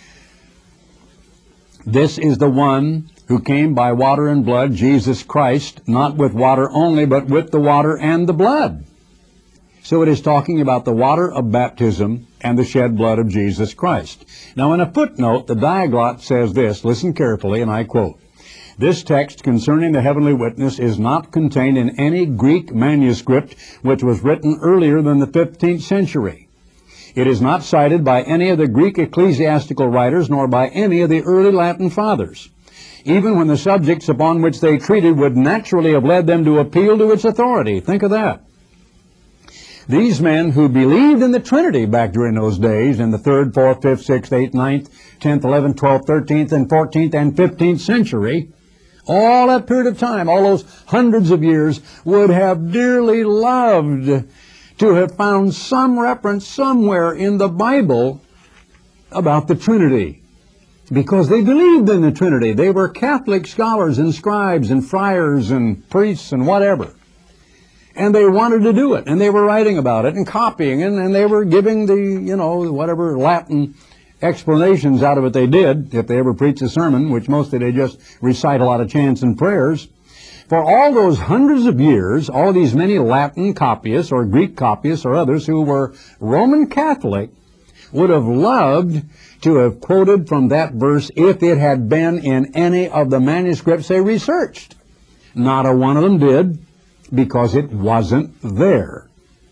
this is the one who came by water and blood, Jesus Christ, not with water only, but with the water and the blood. So it is talking about the water of baptism and the shed blood of Jesus Christ. Now in a footnote, the Diaglott says this, listen carefully, and I quote, "This text concerning the heavenly witness is not contained in any Greek manuscript which was written earlier than the 15th century. It is not cited by any of the Greek ecclesiastical writers nor by any of the early Latin fathers, even when the subjects upon which they treated would naturally have led them to appeal to its authority." Think of that. These men who believed in the Trinity back during those days, in the 3rd, 4th, 5th, 6th, 8th, 9th, 10th, 11th, 12th, 13th, and 14th, and 15th century, all that period of time, all those hundreds of years, would have dearly loved to have found some reference somewhere in the Bible about the Trinity, because they believed in the Trinity. They were Catholic scholars and scribes and friars and priests and whatever. And they wanted to do it, and they were writing about it and copying it, and they were giving the, whatever Latin explanations out of it they did, if they ever preached a sermon, which mostly they just recite a lot of chants and prayers. For all those hundreds of years, all these many Latin copyists or Greek copyists or others who were Roman Catholic would have loved to have quoted from that verse if it had been in any of the manuscripts they researched. Not a one of them did, because it wasn't there.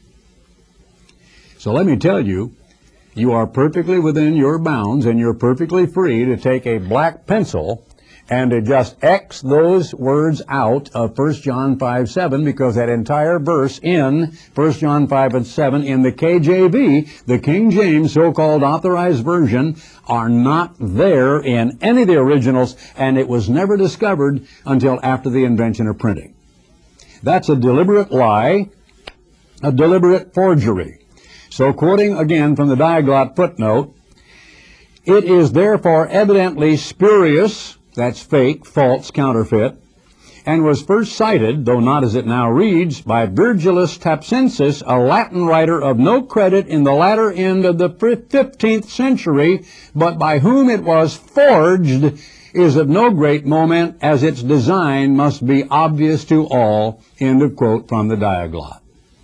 So let me tell you, you are perfectly within your bounds, and you're perfectly free to take a black pencil and to just X those words out of 1 John 5:7, because that entire verse in 1 John 5:7 in the KJV, the King James so-called authorized version, are not there in any of the originals, and it was never discovered until after the invention of printing. That's a deliberate lie, a deliberate forgery. So quoting again from the Diaglott footnote, "It is therefore evidently spurious," that's fake, false, counterfeit, "and was first cited, though not as it now reads, by Virgilius Thapsensis, a Latin writer of no credit in the latter end of the 15th century, but by whom it was forged, is of no great moment, as its design must be obvious to all." End of quote from the Diaglott.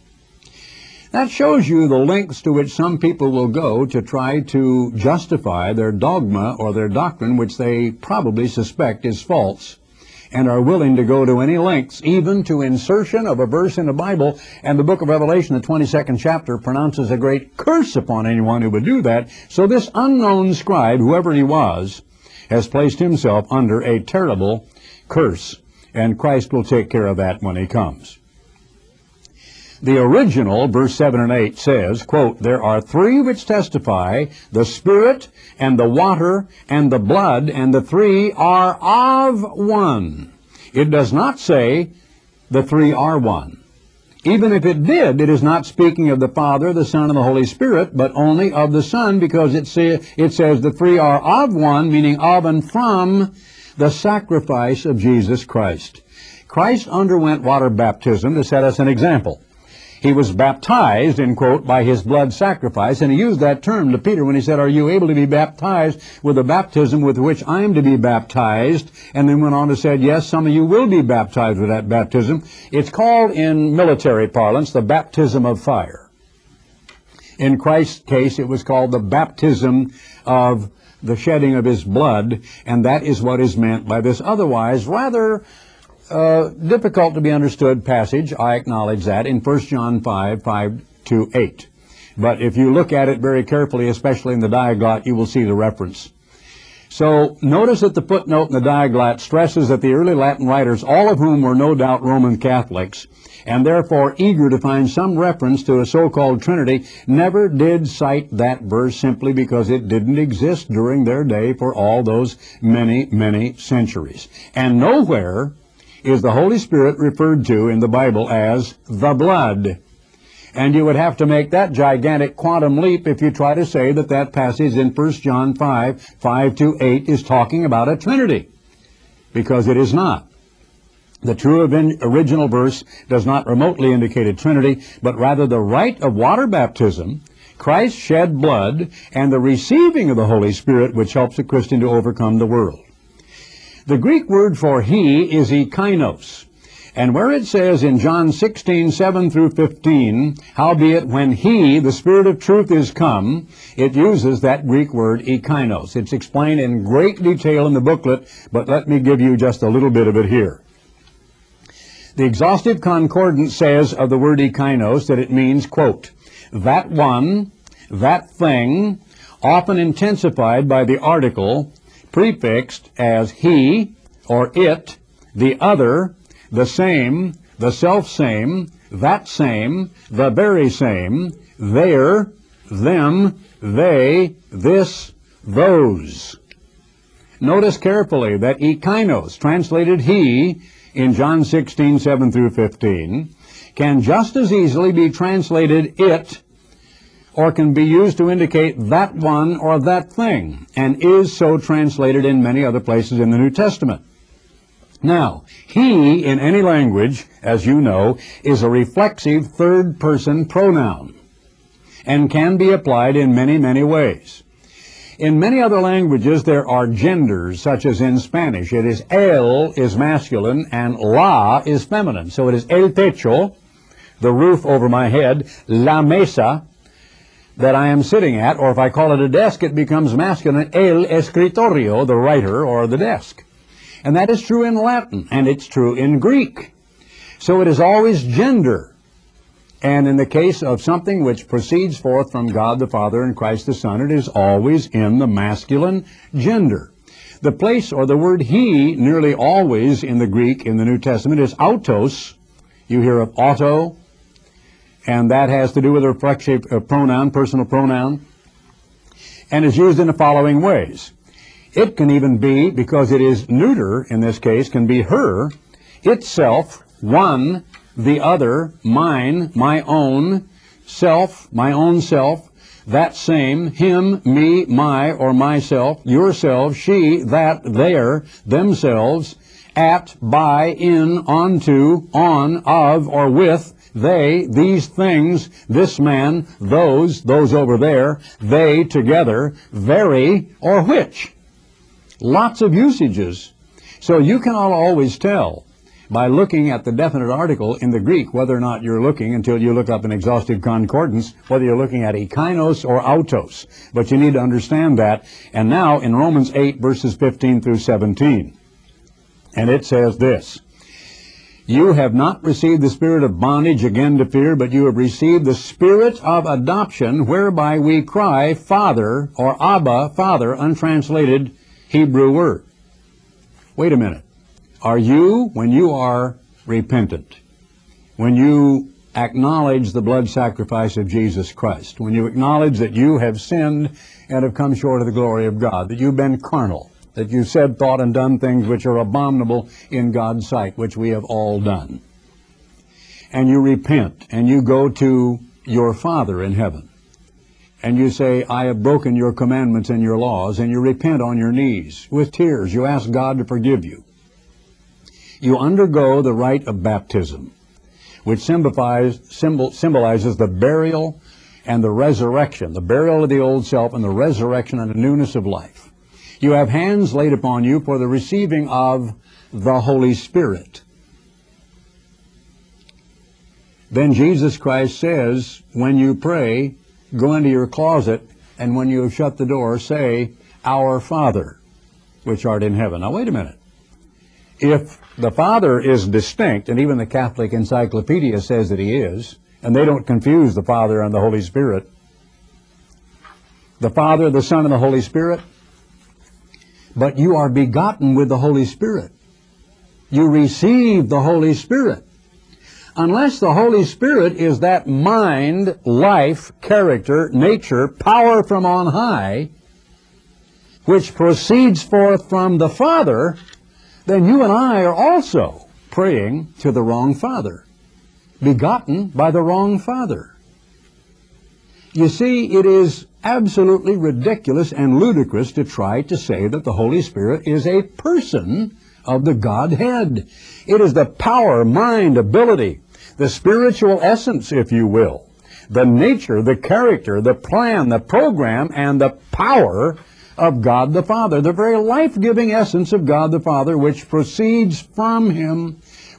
That shows you the lengths to which some people will go to try to justify their dogma or their doctrine, which they probably suspect is false, and are willing to go to any lengths, even to insertion of a verse in the Bible. And the book of Revelation, the 22nd chapter, pronounces a great curse upon anyone who would do that. So this unknown scribe, whoever he was, has placed himself under a terrible curse, and Christ will take care of that when he comes. The original, verse 7 and 8, says, quote, "There are three which testify, the Spirit and the water and the blood, and the three are of one." It does not say the three are one. Even if it did, it is not speaking of the Father, the Son, and the Holy Spirit, but only of the Son, because it says the three are of one, meaning of and from the sacrifice of Jesus Christ. Christ underwent water baptism to set us an example. He was baptized, in quote, by his blood sacrifice, and he used that term to Peter when he said, "Are you able to be baptized with the baptism with which I am to be baptized?" And then went on to say, "Yes, some of you will be baptized with that baptism." It's called, in military parlance, the baptism of fire. In Christ's case, it was called the baptism of the shedding of his blood, and that is what is meant by this otherwise rather difficult to be understood passage. I acknowledge that, in 1 John 5:5-8. But if you look at it very carefully, especially in the Diaglott, you will see the reference. So notice that the footnote in the Diaglott stresses that the early Latin writers, all of whom were no doubt Roman Catholics, and therefore eager to find some reference to a so-called Trinity, never did cite that verse simply because it didn't exist during their day for all those many, many centuries. And nowhere is the Holy Spirit referred to in the Bible as the blood. And you would have to make that gigantic quantum leap if you try to say that that passage in 1 John 5:5-8 is talking about a Trinity, because it is not. The true original verse does not remotely indicate a Trinity, but rather the rite of water baptism, Christ's shed blood, and the receiving of the Holy Spirit, which helps a Christian to overcome the world. The Greek word for he is ekainos, And where it says in John 16:7 through 15, howbeit when he, the Spirit of truth, is come, it uses that Greek word ekinos. It's explained in great detail in the booklet, but let me give you just a little bit of it here. The Exhaustive Concordance says of the word ekinos that it means, quote, that one, that thing, often intensified by the article, prefixed as he or it, the other, the same, the self-same, that same, the very same, their, them, they, this, those. Notice carefully that ekinos, translated he, in John 16:7 through 15, can just as easily be translated it, or can be used to indicate that one or that thing, and is so translated in many other places in the New Testament. Now, he, in any language, as you know, is a reflexive third-person pronoun, and can be applied in many, many ways. In many other languages, there are genders, such as in Spanish. It is el is masculine, and la is feminine. So it is el techo, the roof over my head, la mesa, that I am sitting at, or if I call it a desk, it becomes masculine, el escritorio, the writer or the desk. And that is true in Latin, and it's true in Greek. So it is always gender. And in the case of something which proceeds forth from God the Father and Christ the Son, it is always in the masculine gender. The place or the word he, nearly always in the Greek in the New Testament, is autos. You hear of auto, and that has to do with a reflexive pronoun, personal pronoun, and is used in the following ways. It can even be, because it is neuter in this case, can be her, itself, one, the other, mine, my own, self, my own self, that same, him, me, my, or myself, yourself, she, that, their, themselves, at, by, in, onto, on, of, or with, they, these things, this man, those over there, they together, very, or which. Lots of usages. So you cannot always tell by looking at the definite article in the Greek whether or not you're looking, until you look up an exhaustive concordance, whether you're looking at ekinos or autos. But you need to understand that. And now in Romans 8, verses 15 through 17. And it says this, you have not received the spirit of bondage again to fear, but you have received the spirit of adoption, whereby we cry, Father, or Abba, Father, untranslated Hebrew word. Wait a minute. Are you, when you are repentant, when you acknowledge the blood sacrifice of Jesus Christ, when you acknowledge that you have sinned and have come short of the glory of God, that you've been carnal, that you've said, thought, and done things which are abominable in God's sight, which we have all done, and you repent, and you go to your Father in heaven, and you say, I have broken your commandments and your laws, and you repent on your knees with tears. You ask God to forgive you. You undergo the rite of baptism, which symbolizes the burial and the resurrection, the burial of the old self and the resurrection and the newness of life. You have hands laid upon you for the receiving of the Holy Spirit. Then Jesus Christ says, when you pray, go into your closet, and when you have shut the door, say, Our Father, which art in heaven. Now, wait a minute. If the Father is distinct, and even the Catholic Encyclopedia says that he is, and they don't confuse the Father and the Holy Spirit, the Father, the Son, and the Holy Spirit, but you are begotten with the Holy Spirit. You receive the Holy Spirit. Unless the Holy Spirit is that mind, life, character, nature, power from on high, which proceeds forth from the Father, then you and I are also praying to the wrong Father, begotten by the wrong Father. You see, it is absolutely ridiculous and ludicrous to try to say that the Holy Spirit is a person of the Godhead. It is the power, mind, ability, the spiritual essence, if you will, the nature, the character, the plan, the program, and the power of God the Father, the very life-giving essence of God the Father, which proceeds from Him,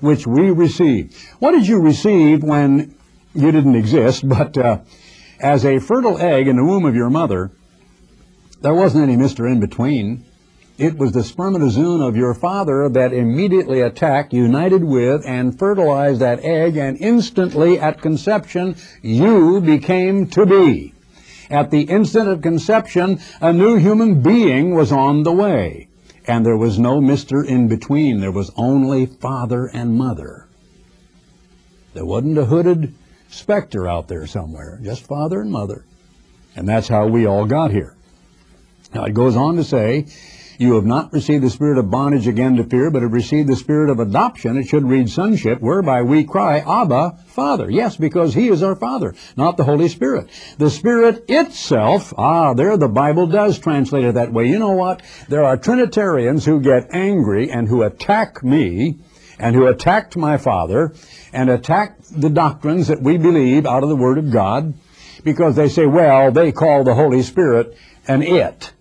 which we receive. What did you receive when you didn't exist, but as a fertile egg in the womb of your mother? There wasn't any Mr. In between. It was the spermatozoon of your father that immediately attacked, united with, and fertilized that egg, and instantly at conception, you became to be. At the instant of conception, a new human being was on the way. And there was no Mr. In between. There was only father and mother. There wasn't a hooded specter out there somewhere, just father and mother. And that's how we all got here. Now it goes on to say, you have not received the spirit of bondage again to fear, but have received the spirit of adoption. It should read sonship, whereby we cry, Abba, Father. Yes, because He is our Father, not the Holy Spirit. The Spirit itself, there the Bible does translate it that way. You know what? There are Trinitarians who get angry and who attack me and who attacked my father and attack the doctrines that we believe out of the Word of God because they say, well, they call the Holy Spirit an it.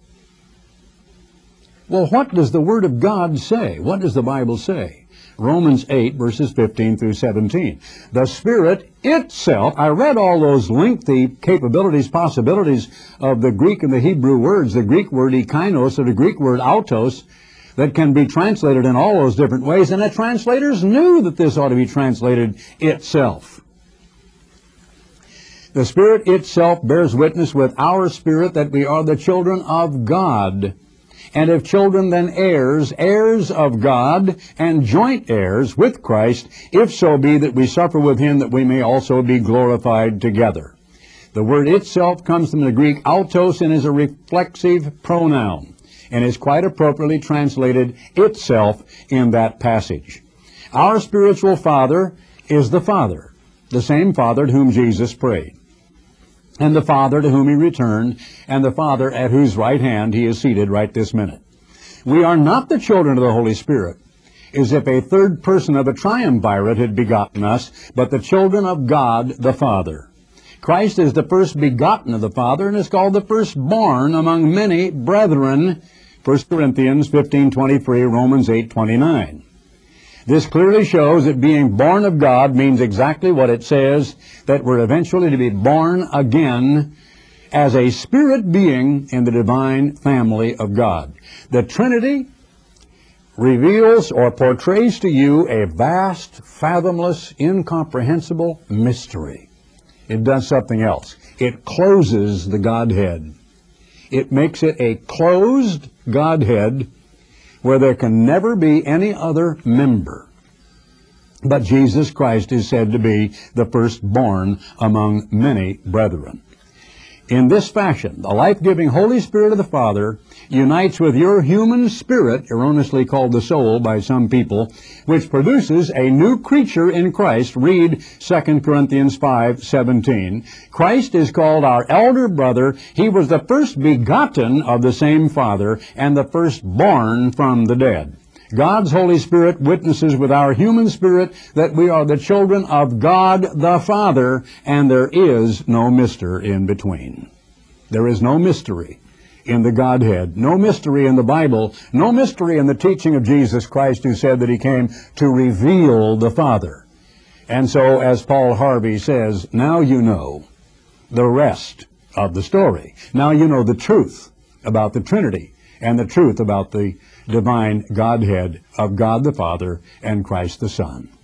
Well, what does the Word of God say? What does the Bible say? Romans 8, verses 15 through 17. The Spirit itself, I read all those lengthy capabilities, possibilities of the Greek and the Hebrew words, the Greek word ekainos or the Greek word autos, that can be translated in all those different ways, and the translators knew that this ought to be translated itself. The Spirit itself bears witness with our spirit that we are the children of God. And if children, then heirs, heirs of God, and joint heirs with Christ, if so be that we suffer with Him, that we may also be glorified together. The word itself comes from the Greek autos and is a reflexive pronoun, and is quite appropriately translated itself in that passage. Our spiritual father is the Father, the same Father to whom Jesus prayed, and the Father to whom He returned, and the Father at whose right hand He is seated right this minute. We are not the children of the Holy Spirit, as if a third person of a triumvirate had begotten us, but the children of God the Father. Christ is the first begotten of the Father, and is called the firstborn among many brethren, 1 Corinthians 15:23, Romans 8:29. This clearly shows that being born of God means exactly what it says, that we're eventually to be born again as a spirit being in the divine family of God. The Trinity reveals or portrays to you a vast, fathomless, incomprehensible mystery. It does something else. It closes the Godhead. It makes it a closed Godhead where there can never be any other member. But Jesus Christ is said to be the firstborn among many brethren. In this fashion, the life-giving Holy Spirit of the Father unites with your human spirit, erroneously called the soul by some people, which produces a new creature in Christ. Read 2 Corinthians 5:17. Christ is called our elder brother. He was the first begotten of the same Father and the firstborn from the dead. God's Holy Spirit witnesses with our human spirit that we are the children of God the Father, and there is no Mr. in between. There is no mystery in the Godhead, no mystery in the Bible, no mystery in the teaching of Jesus Christ, who said that He came to reveal the Father. And so, as Paul Harvey says, now you know the rest of the story. Now you know the truth about the Trinity and the truth about the divine Godhead of God the Father and Christ the Son.